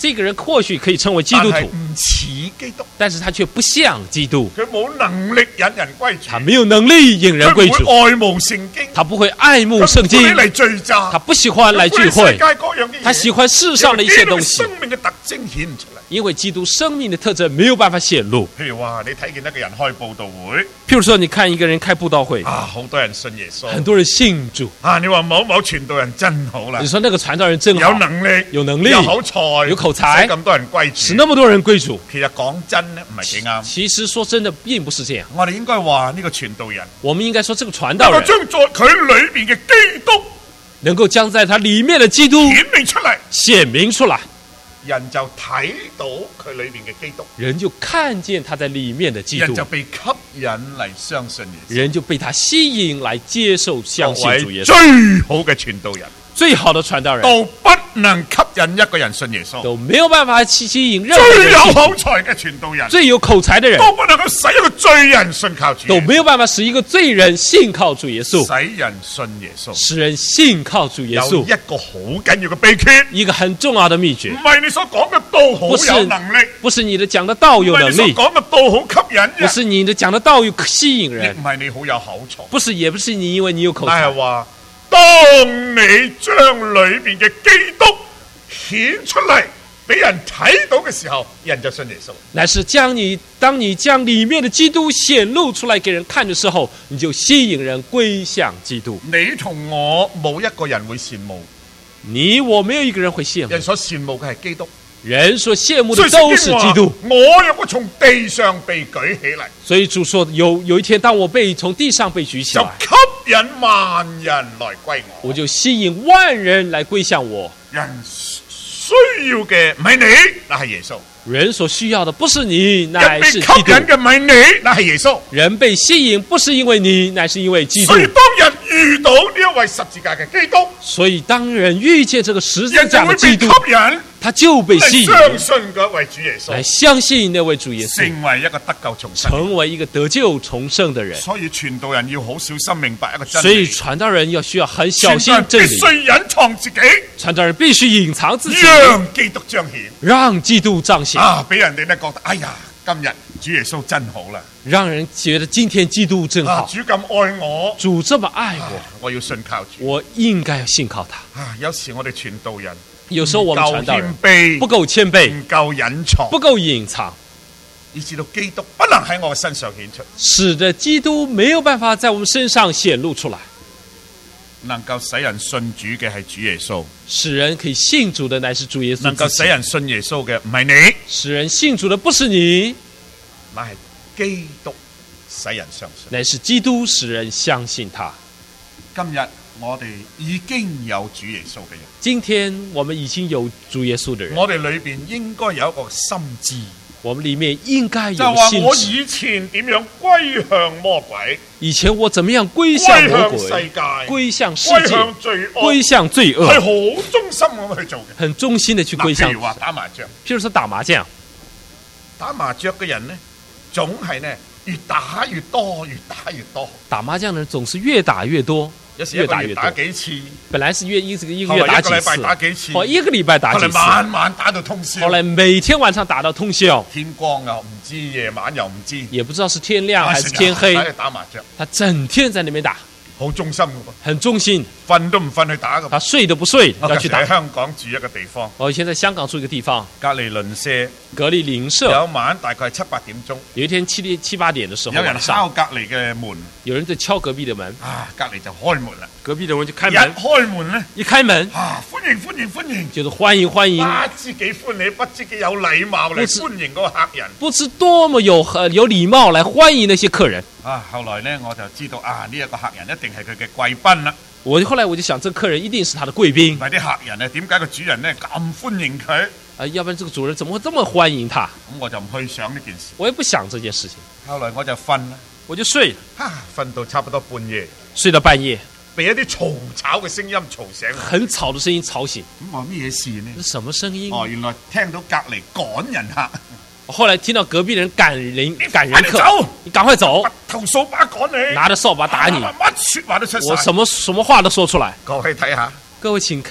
这个人或許可以稱為基督徒， 唔似基督， 但是他卻不像基督。 佢冇能力引人歸主， 他沒有能力引人歸主， 佢唔會愛慕聖經， 他不會愛慕聖經， 佢嚟聚集， 他不喜歡來聚會，他喜歡世上的一些東西， 生命嘅特徵顯唔出嚟。 因為基督生命的特徵沒有辦法顯露。 譬如話，你睇見一個人開佈道會， 譬如說，你看一個人開佈道會， 好多人信耶穌， 很多人信主， 你話某某傳道人真好啦， 你說那個傳道人真好，有能力，有口才， 咁多人歸主， 使那麼多人歸主。 其實講真咧，唔係幾啱。 其實說真的，並不是這樣。 我哋應該話呢個傳道人， 我們應該說這個傳道人， 將在佢裏邊嘅基督， 能夠將在他裏面的基督顯明出來。 人就睇到佢裏面嘅基督， 人就看見他在裏面的基督， 人就被吸引嚟相信耶穌， 人就被他吸引來接受相信主耶穌。 最好嘅傳道人， 最好的傳道人都不能吸引一個人信耶穌， 都沒有辦法吸引任何人。 最有口才嘅傳道人， 最有口才的人， 都不能夠使一個罪人信靠主， 都沒有辦法使一個罪人信靠主耶穌， 使人信耶穌， 使人信靠主耶穌。 有一個好緊要嘅秘訣， 一個很重要的秘訣， 唔係你所講嘅道好有能力， 不是你的講的道有能力， 唔係你所講嘅道好吸引， 不是你的講的道有吸引人， 唔係你好有口才， 不是也不是你因為你有口才， 但係話當你將裏邊嘅基督顯出嚟俾人睇到嘅時候，人就信耶穌。 乃是當你將裏面的基督顯露出來給人看的時候，你就吸引人歸向基督。 你同我冇一個人會羨慕， 你我沒有一個人會羨慕， 人所羨慕嘅係基督， 人所羨慕的都是基督。 我若果從地上被舉起來， 所以主說有一天當我從地上被舉起來， 就吸引萬人來歸我， 我就吸引萬人來歸向我。 人需要嘅唔係你，那係耶穌。 人所需要的不是你，乃是基督。 人被吸引嘅唔係你，那係耶穌。 人被吸引不是因為你，乃是因為基督。 所以當人遇到呢一位十字架嘅基督， 所以當人遇見這個十字架嘅基督，他就被吸引， 相信嗰位主耶穌， 來相信那位主耶穌， 成為一個得救重生， 成為一個得救重生的人。 所以傳道人要好小心明白一個真理。 所以傳道人需要很小心真理。 必須隱藏自己， 傳道人必須隱藏自己， 讓基督彰顯， 讓基督彰顯。 俾人哋咧覺得，哎呀，今日主耶穌真好啦， 讓人覺得今天基督真好。 主咁愛我， 主這麼愛我， 我要信靠主， 我應該要信靠他。 有時我哋傳道人， 有時候我們傳道人不夠謙卑， 唔夠隱藏， 不夠隱藏， 以至到基督不能喺我嘅身上顯出， 使得基督沒有辦法在我們身上顯露出來。 能夠使人信主嘅係主耶穌， 使人可以信主的乃是主耶穌。 能夠使人信耶穌嘅唔係你， 使人信主的不是你， 乃係基督使人相信， 乃是基督使人相信他。 今日我哋已經有主耶穌嘅人， 今天我們已經有主耶穌的人， 我哋裏邊應該有一個心志。 我們裡面應該有心志。就話我以前點樣歸向魔鬼？ 以前我怎麼樣歸向魔鬼？歸向世界，歸向罪惡，歸向罪惡， 係好忠心咁去做嘅， 很忠心的去歸向。 譬如話打麻將， 譬如說打麻將， 打麻將嘅人呢，總係呢越打越多，越打越多。 打麻將的人總是越打越多。 有時一個月打幾次， 本來是一個月打幾次，後來一個禮拜打幾次， 後來晚晚打到通宵， 後來每天晚上打到通宵， 天光又唔知，夜晚又唔知， 也不知道是天亮還是天黑， 打麻將， 他整天在那邊打， 好忠心嘅噃， 很忠心， 瞓都唔瞓去打嘅， 他睡都不睡要去打。 喺香港住一個地方， 我以前在香港住一個地方， 隔離鄰舍，有晚大概7、8點鐘， 有一天7、8點的時候， 有人敲隔離嘅門， 有人在敲隔壁的門， 隔離就開門啦， 隔壁的人就開門， 一開門呢， 一開門， 歡迎歡迎歡迎， 就是歡迎歡迎， 不知幾歡喜，不知幾有禮貌嚟歡迎嗰個客人， 不知多麼有禮貌來歡迎那些客人。 後來呢我就知道呢一個客人一定係佢嘅貴賓啦。 後來我就想，這個客人一定是他的貴賓。 唔係啲客人呢，點解個主人呢咁歡迎佢？ 要不然這個主人怎麼會這麼歡迎他？ 咁我就唔去想呢件事。 我也不想這件事情。 後來我就瞓啦， 我就睡了。 瞓到差不多半夜， 睡到半夜， 被一啲嘈吵嘅聲音嘈醒。 很吵的聲音吵醒。 咁話咩嘢事呢？ 是什麼聲音？ 原來聽到隔離趕人客。 後來聽到隔壁人趕人客，你趕快走！ 頭掃把趕你， 拿着掃把打你， 乜說話都出晒， 我什麼話都說出來。 各位睇下， 各位請看，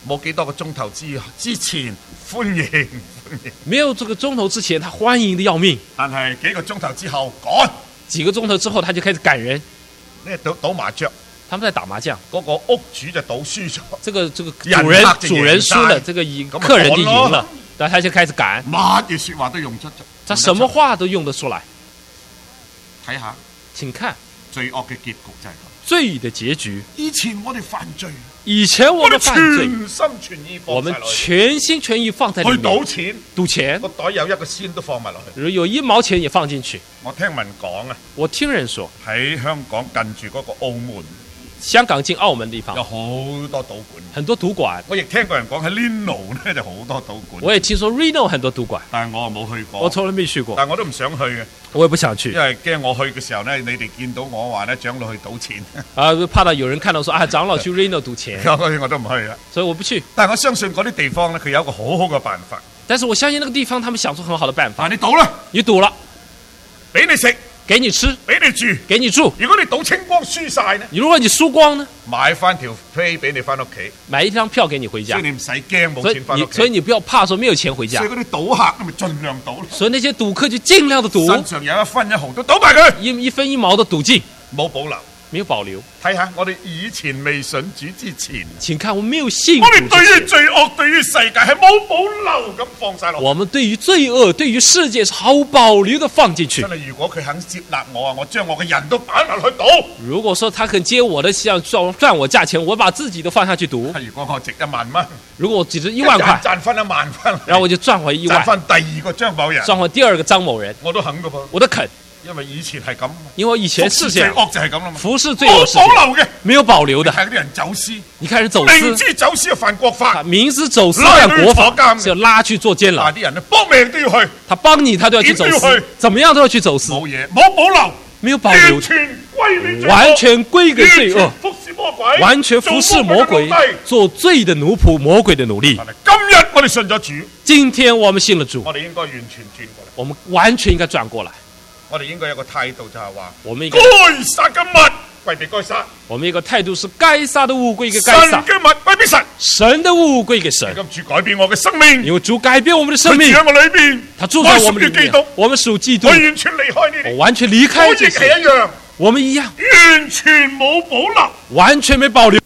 冇幾多個鐘頭之前歡迎， 沒有這個鐘頭之前，他歡迎的要命。 但係幾個鐘頭之後趕， 幾個鐘頭之後他就開始趕人。 呢賭麻雀， 他們在打麻將， 嗰個屋主就賭輸咗， 這個主人輸了，這個客人就贏了，但他就開始趕， 乜嘢說話都用出， 他什麼話都用得出來。 睇下， 請看罪惡嘅結局就係咁。 罪的結局。 以前我哋犯罪， 以前我們犯罪， 我們全心全意放在裏面去賭錢， 賭錢， 個袋有一個仙都放埋落去， 有1毛錢也放進去。 我聽聞講啊， 我聽人說喺香港近住嗰個澳門。 香港進澳門的地方有好多賭館， 很多賭館。 我亦聽過人講喺 Reno 咧就好多賭館。 我也聽說 Reno 很多賭館， 但係我冇去過。 我從來沒去過， 但係我都唔想去嘅。 我也不想去， 因為驚我去嘅時候咧，你哋見到我話咧長老去賭錢。 怕到有人看到說長老去 Reno 賭錢， 我都唔去啦。 所以我不去。 但係我相信嗰啲地方咧，佢有一個好好嘅辦法。 但是我相信那個地方，他們想出很好的辦法。 你賭啦， 你賭了， 俾你食。 給你吃， 俾你住， 給你住。 如果你賭清光輸晒呢？ 如果你輸光呢？ 買翻條飛俾你翻屋企， 買一張票給你回家。 所以你唔使驚冇錢翻屋企。 所以你不要怕說沒有錢回家。 所以嗰啲賭客咪盡量賭。 所以那些賭客就盡量的賭， 身上有1分1毫都賭埋佢， 一分一毛都賭盡， 冇保留。 沒有保留。 睇下我哋以前未信主之前， 請看我沒有信主之前， 我哋對於罪惡、對於世界係冇保留咁放晒落。 我們對於罪惡、對於世界是毫無保留的放進去。 真係，如果佢肯接納我啊，我將我嘅人都擺埋去賭。 如果說他肯接我的，像賺我價錢，我把自己都放下去賭。 如果我值1萬蚊， 如果我只值1萬塊， 賺翻1萬分， 然後我就賺回1萬， 賺翻第2個張某人， 賺回第2個張某人， 我都肯噶噃， 我都肯。 因為以前係咁， 因為以前是這樣， 服侍罪惡就係咁啦嘛， 服侍罪惡是這樣， 冇保留嘅， 沒有保留的。 睇啲人走私， 你看人走私， 明知走私就犯國法， 明知走私犯國法，是要拉去做監牢。 啲人搏命都要去， 他幫你，他都要去走私，怎麼樣都要去走私。 冇嘢，冇保留， 沒有保留，完全歸給罪惡，完全服侍魔鬼，做罪的奴僕，魔鬼的奴隸。 今日我哋信咗主， 今天我們信了主， 我哋應該完全轉過來， 我們完全應該轉過來。 我哋應該有個態度就係話， 我們該殺嘅物歸俾該殺。 我們一個態度是該殺的物歸給該殺， 神嘅物歸俾神， 神的物歸給神。 主改變我嘅生命， 因為主改變我們的生命， 佢住喺我裏邊， 他住在我們裏面，我們屬基督， 我完全離開呢啲， 我完全離開這些， 我亦係一樣， 我們一樣， 完全冇保留， 完全沒保留，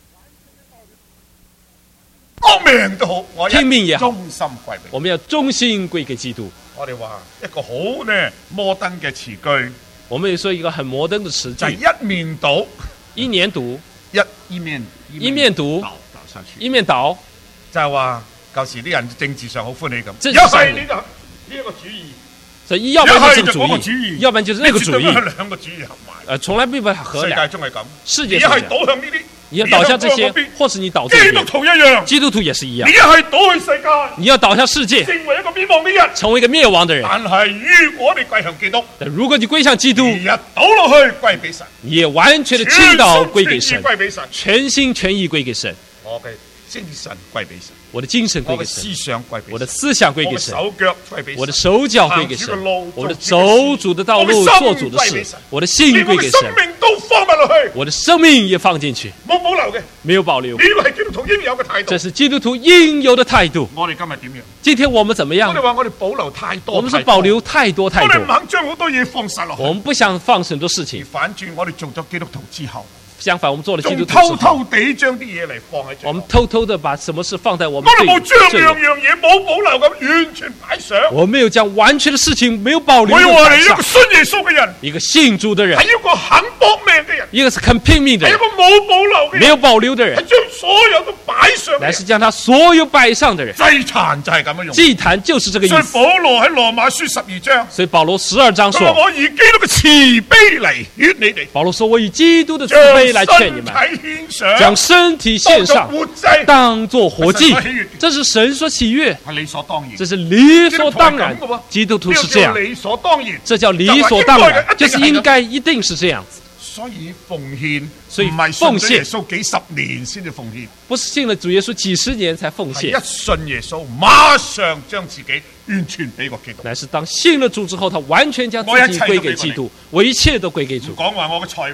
搏命都好，我拼命也好， 忠心歸俾， 我們要忠心歸給基督。 我哋話一個好呢摩登嘅詞句， 我們也說一個很摩登的詞句， 就係一面倒， 一年讀， 一面讀，一面倒， 就係話舊時啲人政治上好歡喜咁， 一係呢個主義， 所以要不然就是這個主義，要不然就是那個主義， 兩個主義合埋， 從來沒辦法合兩， 世界中係咁， 世界上一係倒向呢啲。 你要倒向這些，或是你倒這邊。 基督徒一樣， 基督徒也是一樣。 你一係倒去世界， 你要倒向世界， 成為一個滅亡的人， 成為一個滅亡的人。 但係如果你歸向基督， 但如果你歸向基督， 你一倒落去歸俾神， 你也完全的傾倒歸給神， 全心全意歸給神。 我嘅精神歸俾神， 我的精神歸給神，我的思想歸給神，我的手腳歸給神，我的走主的道路做主的事，我的心歸給神，我的生命也放進去， 冇保留嘅， 沒有保留。 呢個係基督徒應有嘅態度， 這是基督徒應有的態度。 我哋今日點樣？ 今天我們怎麼樣？ 我哋話我哋保留太多， 我們是保留太多太多。 我哋唔肯將好多嘢放晒落去， 我們不想放很多事情。 反轉我哋做咗基督徒之後。 相反，我們做了基督徒之後， 偷偷地將啲嘢嚟放喺， 我們偷偷的把什麼事放在我們我哋冇將樣樣嘢冇保留咁完全擺上， 我沒有將完全的事情沒有保留。 我話你一個信耶穌嘅人， 一個信主的人， 係一個肯搏命嘅人， 一個是肯拼命的人， 係一個冇保留嘅人， 沒有保留的人， 係將所有都擺上， 乃是將他所有擺上的人。 祭壇就係咁樣用， 祭壇就是這個意思。 所以保羅喺羅馬書12章， 所以保羅12章說， 我以基督嘅慈悲嚟勸你哋。 保羅說，我以基督的慈悲來勸你們，將身體獻上，當作活祭，這是神所喜悅， 係理所當然， 這是理所當然。基督徒是這樣， 理所當然， 這叫理所當然，就是應該一定是這樣子。 所以奉獻， 所以唔係信咗耶穌幾十年先至奉獻， 不是信了主耶穌幾十年才奉獻， 一信耶穌馬上將自己完全俾個基督， 乃是當信了主之後，他完全將自己歸給基督，我一切都歸給主。 講話我嘅財物，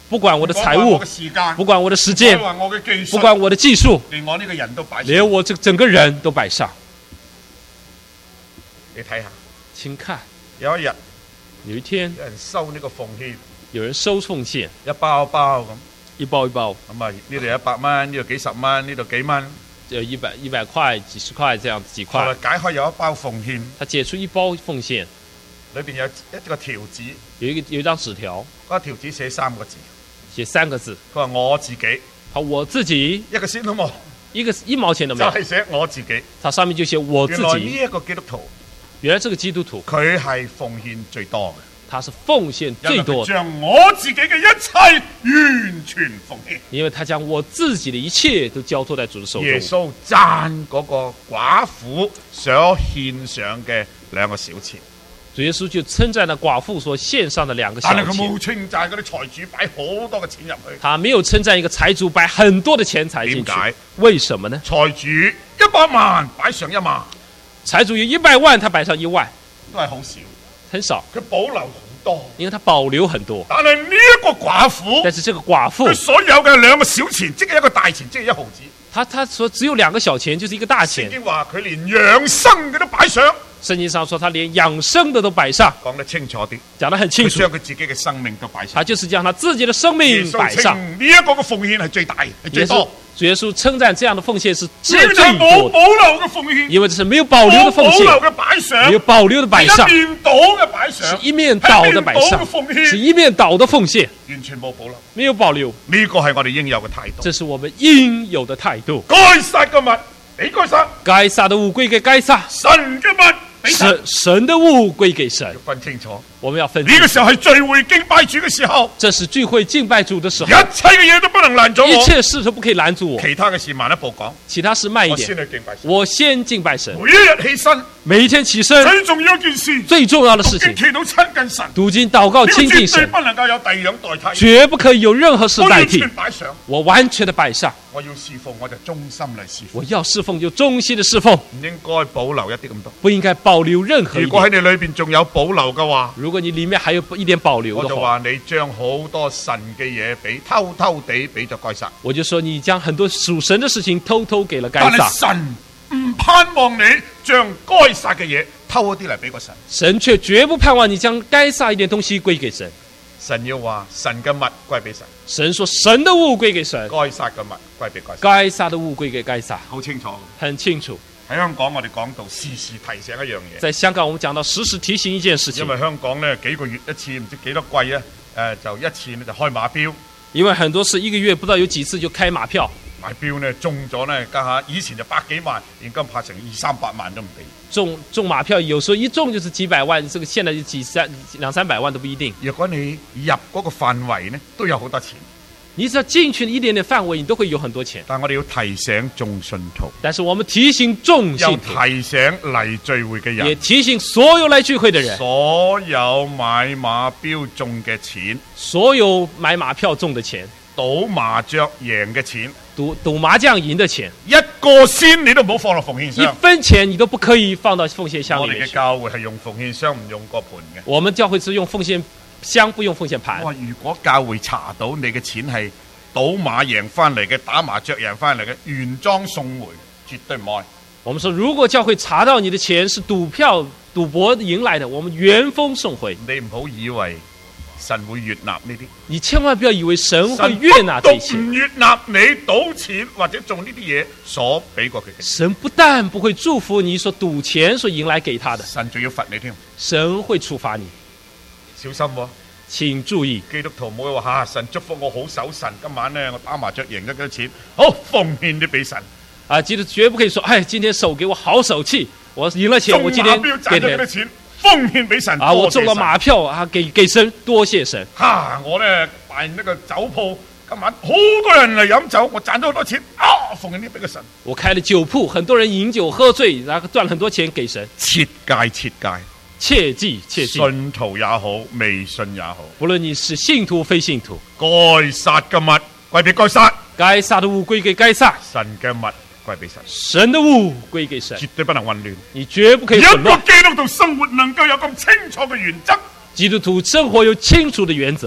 不管我的財務，不管我的時間，不管我的技術，連我這整個人都擺上。 你睇下， 請看， 有一天， 有人收呢個奉獻， 有人收奉獻， 一包包咁， 一包一包， 咁啊呢度100蚊，呢度幾十蚊，呢度幾蚊， 有100塊、幾十塊這樣子幾塊。後來解開有一包奉獻， 他解出一包奉獻， 裏邊有一個條紙， 有一張紙條， 嗰條紙寫3個字， 寫3個字， 佢話我自己， 我自己一個先都冇， 一毛錢都沒有， 就係寫我自己， 它上面就寫我自己。 原來呢一個基督徒， 原來這個基督徒佢係奉獻最多嘅， 他是奉獻最多的， 將我自己嘅一切完全奉獻， 因為他將我自己的一切都交託在主的手中。 耶穌讚嗰個寡婦所獻上嘅2個小錢， 主耶穌就稱讚了寡婦所獻上的2個小錢， 但係佢冇稱讚嗰啲財主擺好多嘅錢入去， 他沒有稱讚一個財主擺很多的錢財進去。 點解？ 為什麼呢？ 財主100萬擺上1萬， 財主有100萬，他擺上1萬， 都係好少， 很少， 佢保留好多， 因為他保留很多。 但係呢一個寡婦， 但是這個寡婦， 佢所有嘅2個小錢，即係一個大錢，即係1毫子。 他說只有2個小錢，就是一個大錢。 聖經話佢連養生嘅都擺上。 聖經上說他連養生的都擺上， 講得清楚啲， 講得很清楚。 將佢自己嘅生命都擺上， 他就是將他自己的生命擺上。 呢一個嘅奉獻係最大，係最多。 主耶穌稱讚這樣的奉獻是最多的， 冇保留嘅奉獻， 因為這是沒有保留的奉獻， 冇保留嘅擺上， 沒有保留的擺上， 一面倒嘅擺上， 是一面倒的擺上，是一面倒的奉獻， 完全冇保留， 沒有保留。 呢個係我哋應有嘅態度， 這是我們應有的態度。 該撒嘅物俾該撒， 該撒的物歸給該撒， 神嘅物。 神的物歸給神， 要分清楚。 我們要分清楚。 呢個時候係聚會敬拜主嘅時候， 這是聚會敬拜主的時候， 一切嘅嘢都不能攔阻我， 一切事都不可以攔阻我。 其他嘅事慢一步講， 其他事慢一點。我先敬拜神。 每一日起身， 每一天起身， 最重要一件事， 最重要的事情， 祈禱親近神， 讀經禱告親近神， 絕對不能夠有第二樣代替， 絕不可以有任何事代替。 我完全的擺上。 我要侍奉，我就忠心嚟侍奉。 我要侍奉就忠心的侍奉， 唔應該保留一啲咁多。 不應該保留任何一點。 如果喺你裏邊仲有保留嘅話， 如果你裏面還有一點保留的話， 我就話你將好多神嘅嘢俾偷偷地俾咗該撒。 我就說你將很多屬神的事情偷偷給了該撒。 但係神唔盼望你將該撒嘅嘢偷一啲嚟俾個神。 神卻絕不盼望你將該撒一點東西歸給神。 神要話神嘅物歸俾神。 神說神的物歸給神， 該撒嘅物歸俾該撒。 該撒的物歸給該撒， 好清楚， 很清楚。 喺香港我哋講到時時提醒一樣嘢。 在香港我們講到時時提醒一件事情。 因為香港呢幾個月一次，唔知幾多季啊，就一次呢就開馬標。 因為很多次一個月不知道有幾次就開馬票。 買標呢中咗呢家下以前就100幾萬，現今拍成200-300萬都唔俾。 中馬票有時候一中就是幾百萬，這個現在就200-300萬都不一定。 如果你入嗰個範圍呢，都有好多錢。 你只要進去一點點範圍，你都會有很多錢。 但我哋要提醒眾信徒。 但是我們提醒眾信徒， 又提醒嚟聚會嘅人， 也提醒所有來聚會的人， 所有買馬標中嘅錢， 所有買馬票中的錢， 賭麻雀贏嘅錢， 賭麻將贏的錢， 一個仙你都唔好放落奉獻箱， 一分錢你都不可以放到奉獻箱裏面。 我哋嘅教會係用奉獻箱，唔用個盤嘅。 我們教會是用奉獻箱，不用奉獻盤。 如果教會查到你嘅錢係賭馬贏翻嚟嘅，打麻雀贏翻嚟嘅，原裝送回，絕對唔愛。 我們說，如果教會查到你的錢是賭票、賭博贏來的，我們原封送回。 你唔好以為神會悅納呢啲， 你千萬不要以為神會悅納這些。 神唔悅納你賭錢或者做呢啲嘢所俾過佢嘅。 神不但不會祝福你所賭錢所贏來給他的， 神仲要罰你添。 神會處罰你， 小心喎。 請注意， 基督徒唔會話神祝福我好守神，今晚呢我打麻雀贏咗幾多錢，好奉獻啲俾神。 基督徒絕不可以說，哎，今天手給我好手氣，我贏了錢，我今天賺咗幾多錢，奉獻俾神。 我中了馬票給神，多謝神。 我呢辦呢個酒鋪，今晚好多人嚟飲酒，我賺咗好多錢，奉獻啲俾個神。我開了酒鋪，很多人飲酒喝醉，然後賺了很多錢給神。 切戒，切記，信徒也好，未信也好， 不論你是信徒非信徒， 該撒嘅物歸俾該撒， 該撒的物歸給該撒， 神嘅物歸俾神， 神的物歸給神， 絕對不能混亂， 你絕不可以混亂。 一個基督徒生活能夠有咁清楚嘅原則， 基督徒生活有清楚的原則，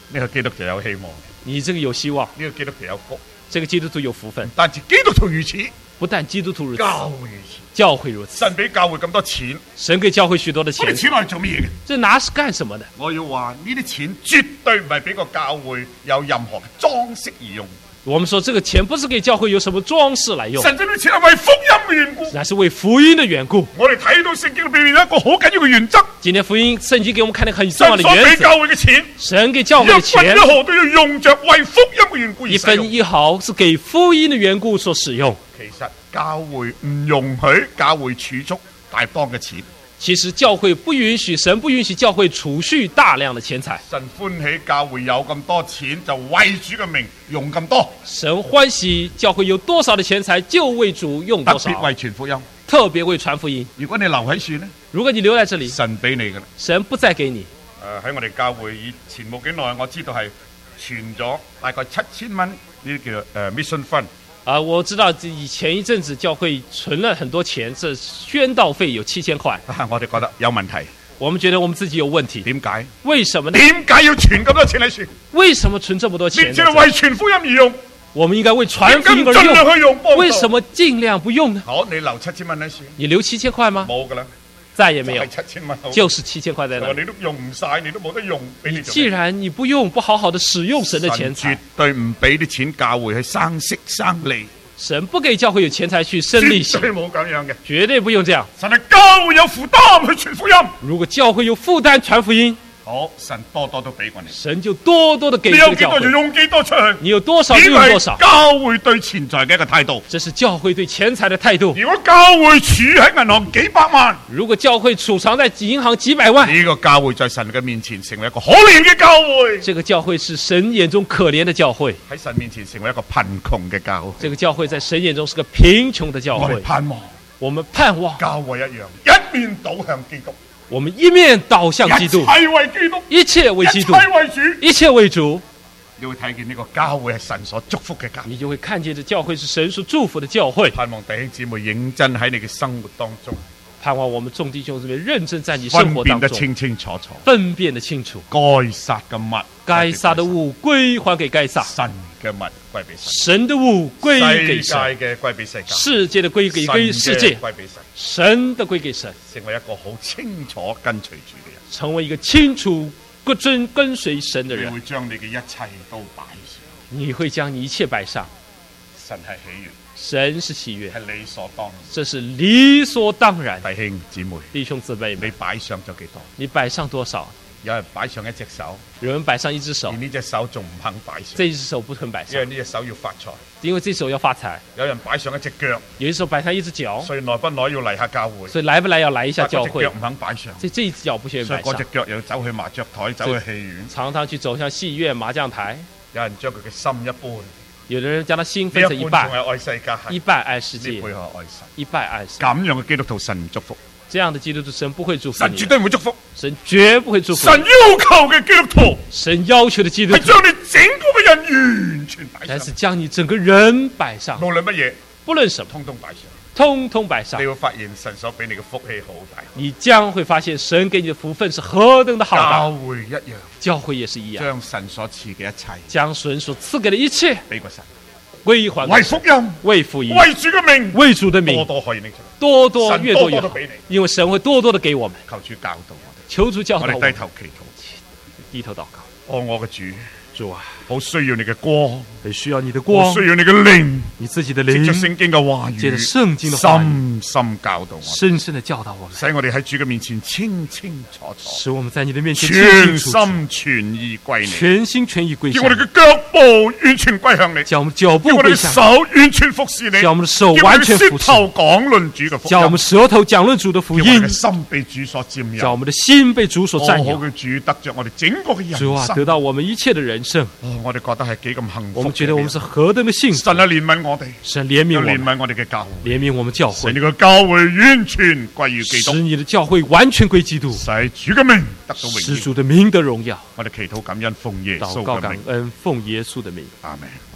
呢個基督就有希望， 你這個有希望， 呢個基督就有福， 這個基督徒有福分。 但係基督徒如此， 不但基督徒如此， 教會如此。 神俾教會咁多錢， 神給教會許多的錢， 錢攞嚟做乜嘢嘅？ 這拿是幹什麼的？ 我要話呢啲錢絕對唔係俾個教會有任何嘅裝飾而用。 我們說這個錢不是給教會有什麼裝飾來用， 神這啲錢係為福音嘅緣故， 乃是為福音的緣故。 我哋睇到聖經裏面有一個好緊要嘅原則。 今天福音聖經給我們看到很重要的原則。 神所給教會嘅錢， 神給教會的錢， 一分一毫都要用着為福音嘅緣故而使用。 一分一毫是給福音的緣故所使用。 其實教會唔容許教會儲蓄大幫嘅錢。 其實教會不允許，神不允許教會儲蓄大量的錢財。 神歡喜教會有咁多錢，就為主嘅名用咁多。 神歡喜教會有多少的錢財，就為主用多少。 特別為傳福音， 特別為傳福音。 如果你留喺樹呢？ 如果你留在這裡， 神俾你噶啦， 神不再給你。 喺我哋教會以前冇幾耐，我知道係存咗大概7000蚊呢啲叫mission fund。 我知道以前一陣子教會存了很多錢，這宣道費有7000塊。 我哋覺得有問題， 我們覺得我們自己有問題。 點解？ 為什麼呢？ 點解要存咁多錢喺樹？ 為什麼存這麼多錢？ 你係為傳福音而用， 我們應該為傳福音而盡量去用。 為什麼盡量不用呢？ 好，你留7000蚊喺樹， 你留7000塊嗎？ 冇噶啦， 再也沒有， 就是 7000塊在那。 你都用唔晒，你都冇得用。 既然你不用，不好好的使用神的錢財， 絕對唔俾啲錢教會去生息生利。 神不給教會有錢財去生利息， 絕對冇咁樣嘅， 絕對不用這樣。 神係教會有負擔去傳福音。 如果教會有負擔傳福音， 好，神多多都俾過你， 神就多多的給這個教會。 你有幾多就用幾多出去， 你有多少就用多少。 教會對錢財嘅一個態度， 這是教會對錢財的態度。 如果教會儲喺銀行幾百萬， 如果教會儲藏在銀行幾百萬， 呢個教會在神嘅面前成為一個可憐嘅教會。 這個教會是神眼中可憐的教會， 喺神面前成為一個貧窮嘅教會。 這個教會在神眼中是個貧窮的教會。 我們盼望教會一樣，一面倒向基督。 我們一面倒向基督，一切為基督，一切為主。 你會睇見呢個教會係神所祝福嘅教會， 你就會看見這教會是神所祝福的教會。 盼望弟兄姊妹認真喺你嘅生活當中， 盼望我們眾弟兄姊妹認真在你生活當中分辨得清清楚楚， 分辨得清楚。 該撒嘅物， 該撒的物歸還給該撒， 神嘅物歸俾神， 神的物歸給神， 世界嘅歸俾世界， 世界的歸給世界， 歸俾神， 神的歸給神， 成為一個好清楚跟隨主嘅人， 成為一個清楚跟隨神的人。 你會將你嘅一切都擺上， 你會將你一切擺上。 神係喜悅， 神是喜悅， 係理所當然， 這是理所當然。 弟兄姊妹， 弟兄姊妹， 你擺上咗幾多？ 你擺上多少？ 有人擺上一隻手， 有人擺上一隻手， 而呢隻手仲唔肯擺上， 這隻手不肯擺上， 因為呢隻手要發財， 因為這隻手要發財。 有人擺上一隻腳， 有時候擺上一隻腳， 所以來不來要嚟下教會， 所以來不來要來一下教會。 腳唔肯擺上， 這一隻腳不願意擺上， 所以嗰隻腳又走去麻雀台，走去戲院， 常常去走向戲院、麻將台。 有人將佢嘅心一半， 有的人將他心分成一半，一半愛世界，一半愛神。 咁樣嘅基督徒神唔祝福， 這樣的基督徒神不會祝福你， 神絕對唔會祝福， 神絕不會祝福。 神要求嘅基督徒， 神要求的基督徒係將你整個嘅人完全擺上， 但是將你整個人擺上， 無論乜嘢， 不論什麼， 通通擺上。 通通擺上， 你會發現神所俾你嘅福氣好大。 你將會發現神給你的福分是何等的好大。 教會一樣， 教會也是一樣， 將神所賜嘅一切， 將神所賜給的一切俾個神， 歸還為福音， 為福音， 為主嘅名， 為主的名， 多多可以拎出嚟， 多多越多越好， 俾你， 因為神會多多的給我們。 求主教導我哋， 求主教導我們。 我哋低頭祈禱， 低頭禱告。 我嘅主。 主啊， 好需要你嘅光， 很需要你的光， 需要你嘅靈， 你自己的靈， 借着聖經嘅話語， 借着聖經的話語， 深深教導我， 深深的教導我們， 使我哋喺主嘅面前清清楚楚， 使我們在你的面前全心全意歸你， 全心全意歸向你， 叫我哋嘅腳步完全歸向你， 叫我們腳步歸向你， 叫我哋手完全服侍你， 叫我們的手完全服侍你， 叫我們舌頭講論主嘅福音， 叫我們舌頭講論主的福音， 叫我們的心被主所佔有， 叫我們的心被主所佔有， 好嘅主得着我哋整個嘅人生， 主啊，得到我們一切的人生， 我哋覺得係幾咁幸福， 我們覺得我們是何等的幸福。 神啊，憐憫我哋， 神憐憫我們， 憐憫我哋嘅教會， 憐憫我們教會， 使你嘅教會完全歸於基督， 使你的教會完全歸基督， 使主嘅名得到榮耀， 使主的名得榮耀。 我哋祈禱感恩，奉耶穌嘅名， 禱告感恩，奉耶穌的名， 阿門。